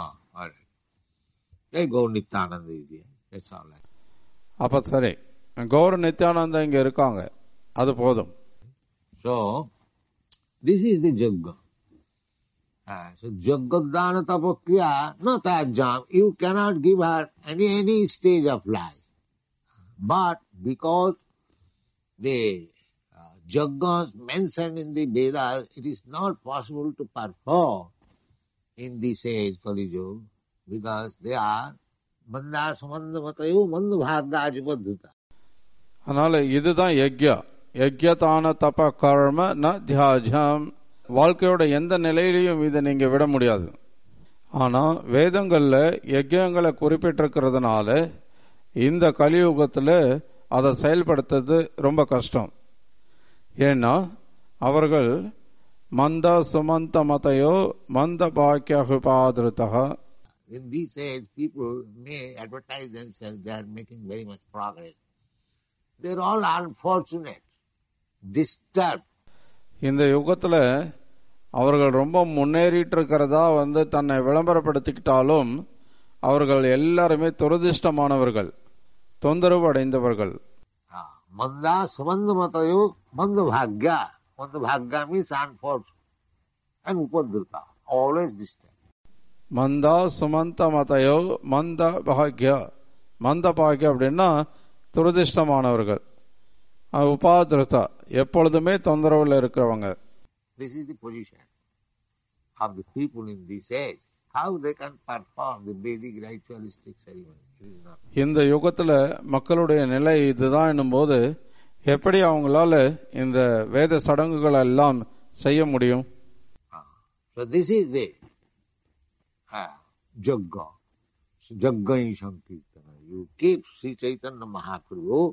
அப்ப சரி, கௌர நித்யானந்தா இங்க இருக்காங்க, அது போதும். So this is the Jagga. So Jaggadana Tapakriya, not ajam. You cannot give her any stage of life. But because the Jaggas mentioned in the Vedas, it is not possible to perform in this age, Kali Yuga, because they are Manda Samanda Matayu Manda Bhagajubadhuta. அதனால இதுதான் யஜ்யா. யஜ்யதான தப கர்ம ந தியாஜம். வாழ்க்கையோட எந்த நிலையிலையும் இதை நீங்க விட முடியாது. ஆனா வேதங்கள்ல யஜ்யங்களை குறிப்பிட்டிருக்கிறதுனால இந்த கலியுகத்துல அதை செயல்படுத்துறது ரொம்ப கஷ்டம். ஏன்னா அவர்கள் மந்த சுமந்த மதையோ மந்த பாக்கியகுபாதிருத்தக. In this age, people may advertise themselves, they are making very much progress. They are all unfortunate, disturbed. இந்த யுகத்துல அவர்கள் ரொம்ப முன்னேறிட்டு இருக்கிறதா தன்னை விளம்பரப்படுத்திக்கிட்டாலும் அவர்கள் எல்லாருமே துரதிருஷ்டமானவர்கள், தொந்தரவு அடைந்தவர்கள். Manda Samanda Matayo Manda Bhagya. Manda Bhagya means unfortunate and Upadrita, always distant. மந்தா சுமந்த மதையோ மந்த பாக்யா. மந்த பாக்யா அப்படின்னா துரதிருஷ்டமானவர்கள், உபாதிருத்தா எப்பொழுதுமே தொந்தரவுல இருக்கிறவங்க. This is the position of the people in this age. How they can perform the Vedic ritualistic ceremony? இந்த யுகத்துல மக்களுடைய நிலை இதுதான் என்னும் போது எப்படி அவங்களால இந்த வேத சடங்குகள் எல்லாம் செய்ய முடியும்? So this is the Jagga. So Jagga in Sankirtana. You keep Sri Chaitanya Mahaprabhu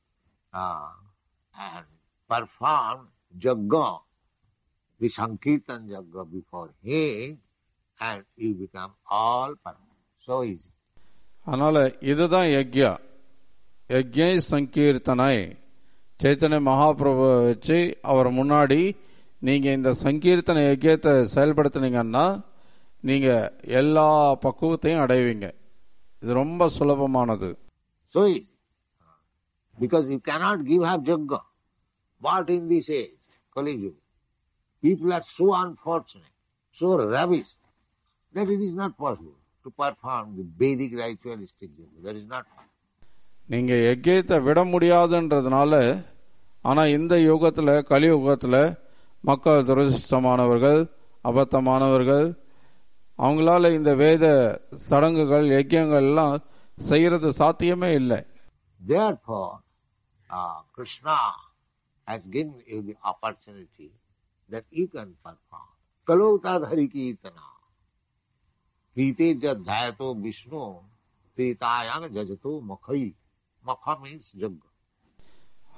and perform Jagga, the Sankirtan Jagga before him, and you become all perfect. So easy. அதனால இதுதான் யஜ்யா. யஜ்யை சங்கீர்த்தனை. சைத்தன்ய மகாபிரபுவை வச்சு அவர் முன்னாடி நீங்க இந்த சங்கீர்த்தனை யஜ்யத்தை செயல்படுத்தினீங்கன்னா நீங்க எல்லா பக்குவத்தையும் அடைவீங்க. இது ரொம்ப சுலபமானது. So easy. Because you cannot give up Jagga. But in this age, Kali Yuga, people are so unfortunate, so rubbish, that it is not possible to perform the Vedic ritualistic Jagga. That is not possible. நீங்க யஜ்யத்தை விட முடியாதுன்றதுனால, ஆனா இந்த யுகத்துல கலியுகத்துல மக்கள் துரதிருஷ்டமானவர்கள், அபத்தமானவர்கள், அவங்களால இந்த வேத சடங்குகள் யஜ்யங்கள் எல்லாம் செய்யறது சாத்தியமே இல்லை. Therefore, Krishna has given you the opportunity that you can perform. Kalotadhari kirtana. Prite jadhayato Vishnu tritayang jajato makhai. Makha means Jagga.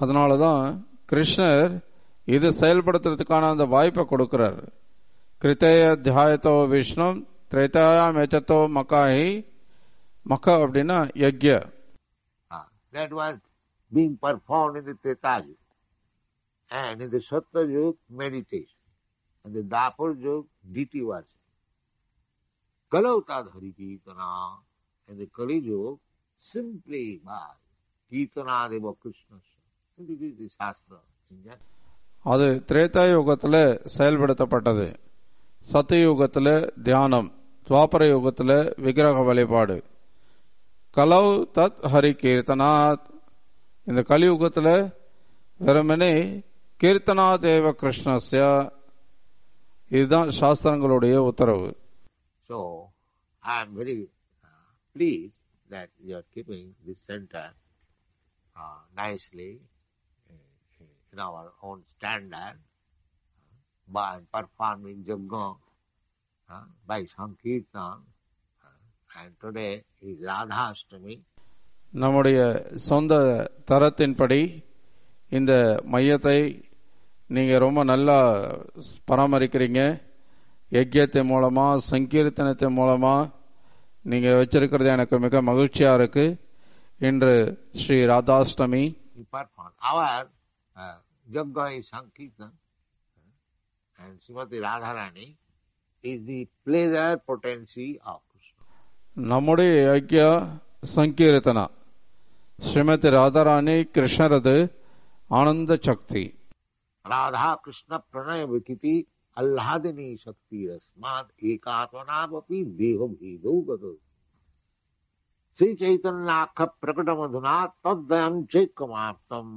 அதனாலதான் கிருஷ்ணர் இது செயல்படுத்துறதுக்கான அந்த வாய்ப்பை கொடுக்கிறார். கிருத்தேய தியாயத்தோ விஷ்ணு திரேதாயா மேச்சத்தோ மக்காஹி. மக்கா அப்படின்னா யக்ய. That was being performed in the Treta Yuga. And in the Satya Yuga, meditation. And the Dwapar Yuga, deity worship. Kalautad Hari Kirtana. And the Kali Yuga, simply by Kirtana Deva Krishna. And this is the Shastra. அது திரேதா யுகத்துல செயல்படுத்தப்பட்டது. சத்தியுகத்துல தியானம், துவாபர யுகத்துல விக்கிரக வழிபாடு. கலௌ தத் ஹரி கீர்த்தனாத். இந்த கலியுகத்துல வெறுமனே கீர்த்தனா தேவ கிருஷ்ணஸ்ய. இதுதான் சாஸ்திரங்களுடைய உத்தரவு. So I am very pleased that you are keeping this center nicely in our own standard by performing yajna by Sankirtan, and today is Radhashtami. நம்முடைய சொந்த தரத்தின்படி இந்த மையத்தை நீங்க ரொம்ப நல்லா பராமரிக்கிறீங்க. யஜ்யத்தின் மூலமா சங்கீர்த்தனத்தின் மூலமா நீங்க வச்சிருக்கிறது எனக்கு மிக மகிழ்ச்சியா இருக்கு. இன்று Sri Radhashtami. Our yajna is Sankirtan, and Srimati Radharani is the pleasure potency of Krishna. நம்முடைய யஜ்ய சங்கீர்த்தனா. ஸ்ரீமதி ராதாராணி கிருஷ்ணரது ஆனந்த சக்தி. ராதா கிருஷ்ண பிரணய விகிதி அல்லாதினி சக்தி ரஸ்மாத் ஏகாத்மனாபி தேகபேதோ Sri சைதன்யாக்க பிரகடமதுனா தத்வயம் சேக்கமாப்தம்.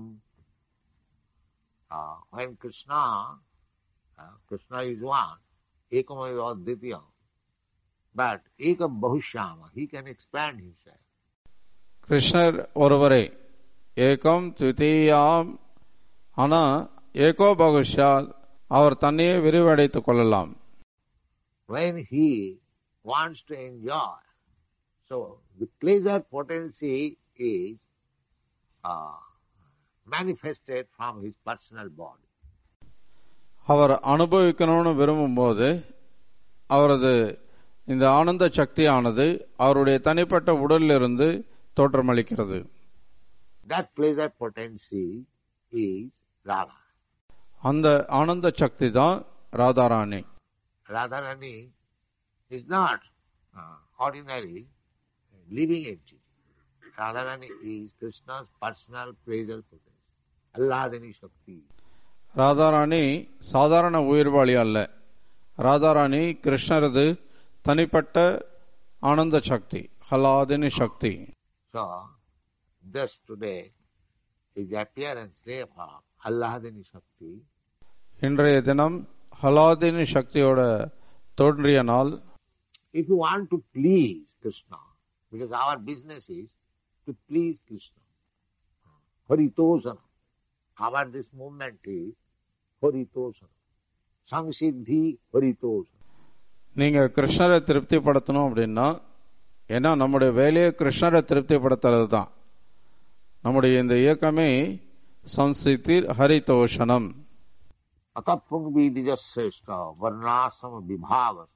When Krishna is one, ekamaiva advitya, but ekam bahushyama, he can expand himself. கிருஷ்ணர் ஒருவரே, ஏகம் த்விதீயாம். ஆனா ஏகோ பகுஷா, அவர் தன்னையே விரிவடைத்துக் கொள்ளலாம். When he wants to enjoy, so the pleasure potency is manifested from his personal body. அவர் அனுபவிக்கணும்னு விரும்பும் போது அவரது இந்த ஆனந்த சக்தியானது அவருடைய தனிப்பட்ட உடலிலிருந்து தோற்றமளிக்கிறது. That pleasure potency is Radha. அந்த ஆனந்த சக்தி தான் Radharani. Radharani is not ordinary living entity. Radharani is Krishna's personal pleasure potency. Alladini Shakti. Radharani சாதாரண உயிர்வாளி அல்ல. ராதாராணி கிருஷ்ணரது தனிப்பட்ட ஆனந்த சக்தி, ஹலாதினி சக்தி. So, thus today is the appearance day of Alladini Shakti. இன்றைய தினம் ஹலாதினி சக்தியோட தோன்றிய நாள். If you want to please Krishna, because our business is to please Krishna, Haritosana. Our this movement is Haritosana. Samsiddhi Haritosana. நீங்க கிருஷ்ணரை திருப்திப்படுத்தணும் அப்படின்னா, ஏன்னா நம்முடைய வேலையை கிருஷ்ணரை திருப்திப்படுத்துறது தான். நம்முடைய இந்த இயக்கமே சம்சித்திர் ஹரிதோஷனம். Atapung vidijasreshta varnasama vibhavas.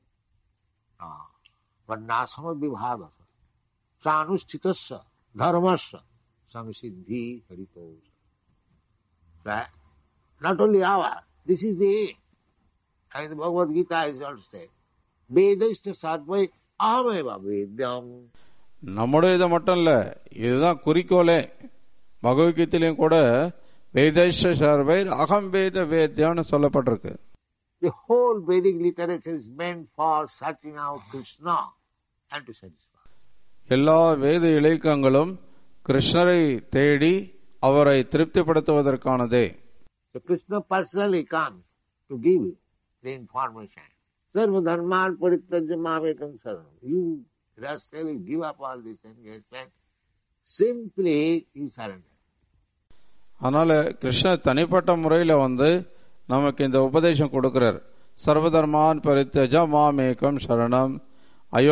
Varnasama vibhavas. Sanusthitasya dharmasya samsiddhi haritosana. Not only our, this is the aim. And the Bhagavad Gita is also said, Vedashta sarvai ahmeva vedyam. நம்முடைய இதை மட்டும் இல்ல, இதுதான் குறிக்கோளே. பகவத்கீதையிலும் கூட வேதேஷ சர்வைர் அகம் வேத வேத்யான்னு சொல்லப்பட்டிருக்கு. The whole Vedic literature is meant for searching out Krishna and to satisfy. எல்லா வேத இலக்கியங்களும் கிருஷ்ணரை தேடி அவரை திருப்திப்படுத்துவதற்கானதே. So Krishna personally comes to give the information. Sarva dharman parityajya mamekam saranam. You rascally give up all this engagement. Simply you surrender. அதனால கிருஷ்ணர் தனிப்பட்ட முறையில நமக்கு இந்த உபதேசம் கொடுக்கிறார். சர்வதர்மான் பரித்யஜ மாமேகம் சரணம்.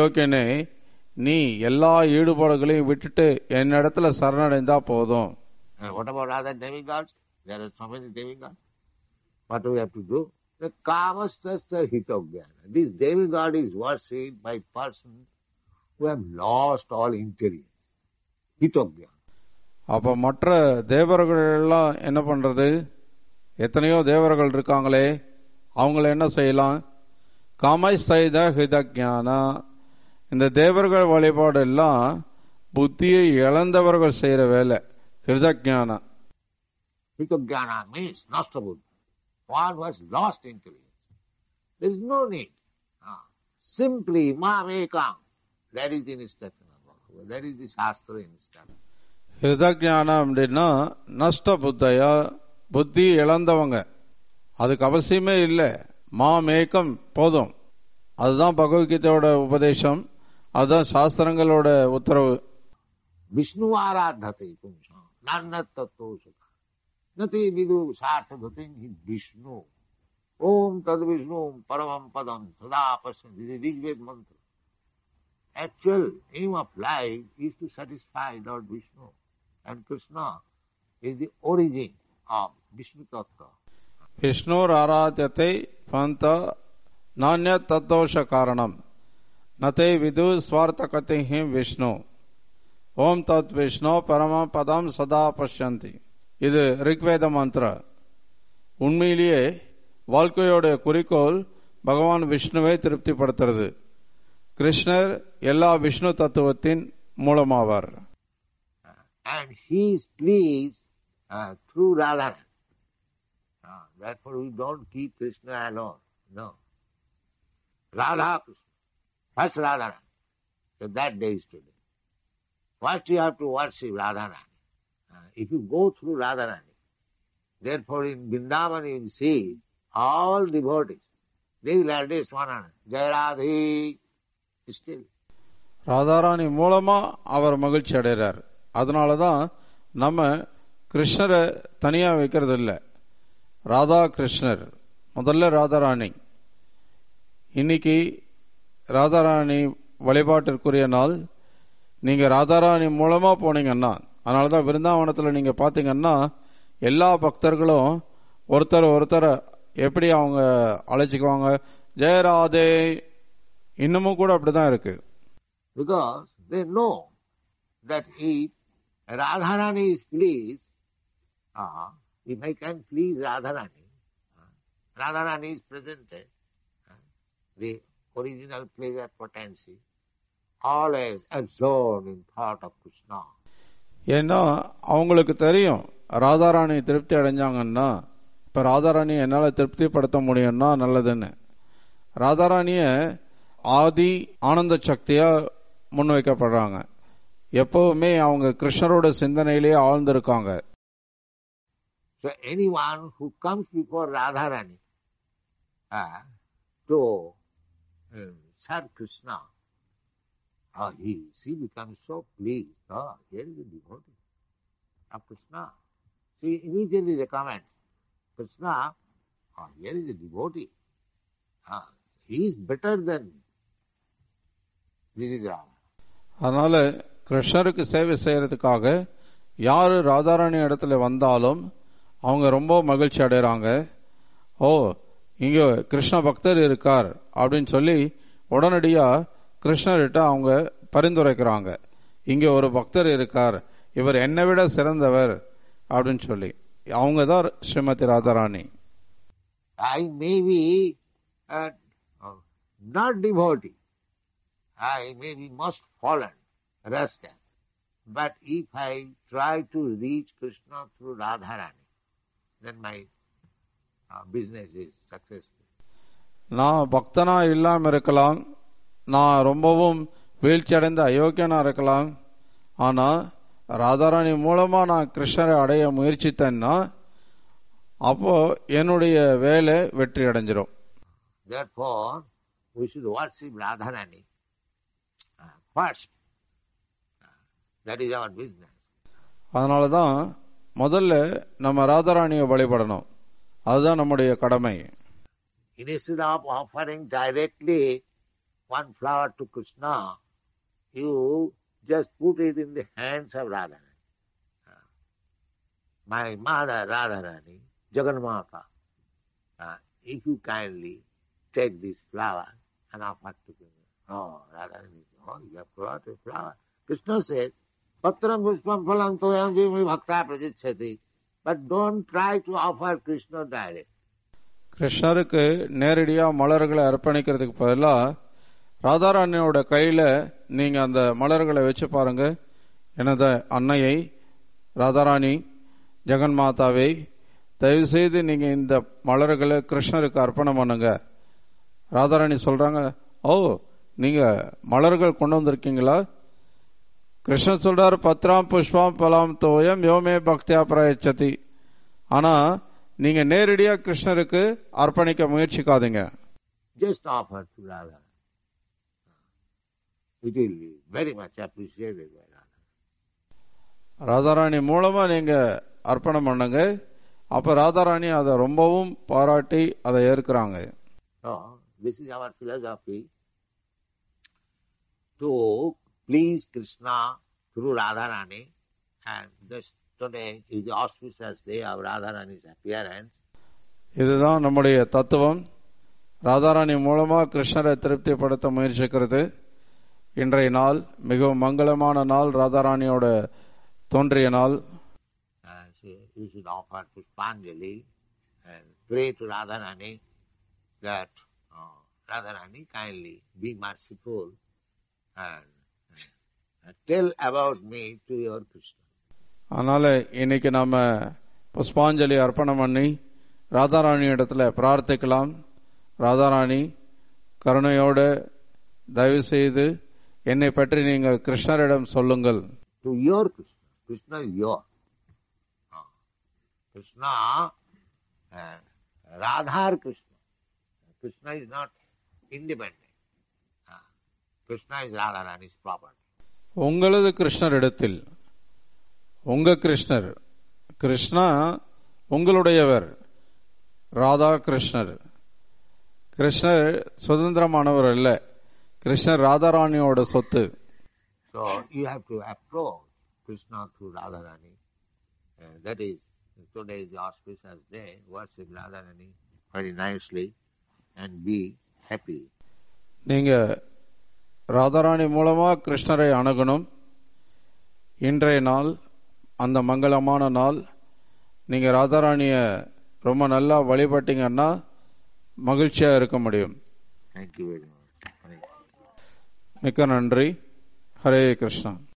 அயோக்கியனே, நீ எல்லா ஈடுபாடுகளையும் விட்டுட்டு என்னிடத்துல சரணடைந்தா போதும். And what about other demigods? There are so many demigods. What do we have to do? The kamastasya hitogyana. This demigod is worshipped by persons who have lost all intelligence. Hitogyana. அப்ப மற்ற தேவர்கள் எல்லாம் என்ன பண்றது? எத்தனையோ தேவர்கள் இருக்காங்களே, அவங்கள என்ன செய்யலாம்? காமை செய்த ஹிதஜானா. இந்த தேவர்கள் வழிபாடு எல்லாம் புத்தியை இழந்தவர்கள் செய்யற வேலை. ஹிருதஜானா. Hitogyana means nasta buddhi. One was lost intelligence. There is no need. Simply mam ekam. That is the instruction of Bhagavad. That is the Shastra instruction. ஹிருதஜானம் அப்படின்னா நஷ்ட புத்தையா, புத்தி இழந்தவங்க. அதுக்கு அவசியமே இல்லை. மாமேக்கம் போதும். அதுதான் பகவத்கீதையோட உபதேசம், அதுதான் சாஸ்திரங்களோட உத்தரவு. விஷ்ணு ஆராதத்தை பும்சம் நன்னத்தோ சுகா நதி விது சார்த்தகத்தை விஷ்ணு ஓம் தத் விஷ்ணு பரமம் பதம் சதா Basant. This is Rigved mantra. Actual aim of life is to satisfy Lord Vishnu, and Krishna is the origin of Vishnu Tattva. Vishnu ஆராத்யத்தை பந்த நானிய தத்தோஷ காரணம் நதை விது ஸ்வார்த்தகத்தை விஷ்ணு ஓம் தத் விஷ்ணு பரம பதம் சதா பஷ்யந்தி. இது ரிக்வேத மந்திர. உண்மையிலேயே வாழ்க்கையோட குறிக்கோள் பகவான் விஷ்ணுவை திருப்திப்படுத்துறது. கிருஷ்ணர் எல்லா விஷ்ணு தத்துவத்தின் மூலமாவார். And he is pleased through Radharani. Therefore we don't keep Krishna alone. No. Radha Krishna. First Radharani. So that day is today. First you have to worship Radharani. If you go through Radharani, therefore in Vrindavan you will see all devotees. They will address one another. Jai Radhe. Still. Radharani மூலமா அவர் மகிழ்ச்சி அடைகிறார். அதனாலதான் நம்ம கிருஷ்ணரை தனியா வைக்கிறது இல்லை. ராதா கிருஷ்ணர் முதல்ல ராதாராணி. இன்னைக்கு ராதாராணி வழிபாட்டிற்குரிய நாள். நீங்க ராதாராணி மூலமா போனீங்கன்னா, அதனாலதான் விருந்தாவனத்தில் நீங்க பாத்தீங்கன்னா எல்லா பக்தர்களும் ஒருத்தர் எப்படி அவங்க அழைச்சிக்குவாங்க, ஜெயராதே. இன்னமும் கூட அப்படிதான் இருக்கு. Because they know that if Radharani is pleased, if I can please Radharani, Radharani is presented, the original pleasure potency, always absorbed in thought of Krishna. ஏன்னா அவங்களுக்கு தெரியும் ராதாராணி திருப்தி அடைஞ்சாங்கன்னா, இப்ப ராதாராணி என்னால திருப்திப்படுத்த முடியும்னா நல்லதுன்னு. ராதாராணிய ஆதி ஆனந்த சக்தியா முன்வைக்கப்படுறாங்க. எப்பவுமே அவங்க கிருஷ்ணரோட சிந்தனையிலேயே ஆழ்ந்திருக்காங்க. So anyone who comes before Radharani to serve Krishna, she becomes so pleased. Here is a devotee of Krishna. She immediately recommends Krishna, here is a devotee. He is better than this is Radha. அதனால கிருஷ்ணருக்கு சேவை செய்யறதுக்காக யாரு ராதாராணி இடத்துல வந்தாலும் அவங்க ரொம்ப மகிழ்ச்சி அடைறாங்க. ஓ, இங்க கிருஷ்ண பக்தர் இருக்கார் அப்படின்னு சொல்லி உடனடியா கிருஷ்ணர்கிட்ட அவங்க பரிந்துரைக்கிறாங்க. இங்க ஒரு பக்தர் இருக்கார், இவர் என்னை விட சிறந்தவர் அப்படின்னு சொல்லி. அவங்க தான் Srimathi Radharani. I may be not devotee. I may be most fallen, rascal. But if I try to reach Krishna through Radharani, then my business is successful. நான் பக்தனா இல்லாம இருக்கலாம், நான் ரொம்பவும் வீழ்ச்சி அடைந்த அயோக்கியனா இருக்கலாம். ஆனா ராதாராணி மூலமா நான் கிருஷ்ணரை அடைய முயற்சித்தேன்னா அப்போ என்னுடைய வேலை வெற்றி அடைஞ்சிடும். Therefore, we should worship Radharani first. That is our business. அதனாலதான் முதல்ல நம்ம ராதாராணியை வழிபடணும். அதுதான் நம்முடைய கடமை. Instead of offering directly one flower to Krishna, you just put it in the hands of Radharani. my mother Radharani, Jagannatha, if you kindly take this flower and offer to me. Oh, Radharani, oh, you have brought a flower. Krishna said, Patram pushpam phalam toyam jivami bhakta prajicchati. But don't try to offer Krishna direct. கிருஷ்ணருக்கு நேரடியா மலர்களை அர்ப்பணிக்கிறதுக்கு பதிலா ராதாராணியோட கையில நீங்க அந்த மலர்களை வச்சு பாருங்க. எனது அன்னையை ராதாராணி ஜெகன்மாதாவை தயவு செய்து நீங்க இந்த மலர்களை கிருஷ்ணருக்கு அர்ப்பணம் பண்ணுங்க. ராதாராணி சொல்றாங்க, ஓ நீங்க மலர்கள் கொண்டு வந்திருக்கீங்களா? கிருஷ்ணன் சொல்றார், பத்ராம் புஷ்பம் பலாம் தோயம் யோமே பக்தியா பிரயச்சதி. ஆனா நீங்க நேரடியா கிருஷ்ணருக்கு அர்ப்பணிக்க முயற்சிக்காதீங்க. Just offer to Radha. It will be very much appreciated by Radha. Radharani மூலமா நீங்க அர்ப்பணம் பண்ணுங்க. அப்ப ராதாராணி அதை ரொம்பவும் பாராட்டி அதை ஏற்கிறாங்க. So, this is our philosophy, to please Krishna through Radharani, and this today is the auspicious day of Radharani's appearance. இதுதான் நம்முடைய தத்துவம். ராதாராணி மூலமா கிருஷ்ணரை திருப்திப்படுத்த முயற்சிக்கிறது. இன்றைய நாள் மிகவும் மங்களமான நாள், ராதாராணியோட தோன்றிய நாள். You should offer Pushpanjali and pray to Radharani that Radharani kindly be merciful and tell about me to your Krishna. அதனால இன்னைக்கு நாம புஷ்பாஞ்சலி அர்ப்பணம் பண்ணி ராதாராணி இடத்துல பிரார்த்திக்கலாம். ராதாராணி கருணையோட தயவு செய்து என்னை பற்றி நீங்க கிருஷ்ணரிடம் சொல்லுங்கள். To your Krishna. Krishna is your. Krishna, Radhar Krishna. Krishna is not independent. Krishna is Radharani's property. உங்களது கிருஷ்ணர் இடத்தில், உங்க கிருஷ்ணர், கிருஷ்ணா உங்களுடையவர், ராதா கிருஷ்ணர். கிருஷ்ணர் சுதந்திரமானவர் அல்ல, கிருஷ்ணர் ராதாராணியோட சொத்து. So you have to approach Krishna through Radharani. That is, today is the auspicious day. Worship Radharani very nicely and be happy. நீங்க ராதாராணி மூலமா கிருஷ்ணரை அணுகணும். இன்றைய நாள் அந்த மங்களமான நாள். நீங்க ராதாராணிய ரொம்ப நல்லா வழிபட்டீங்கன்னா மகிழ்ச்சியா இருக்க முடியும். Thank you very much. மிக்க நன்றி. ஹரே கிருஷ்ணா.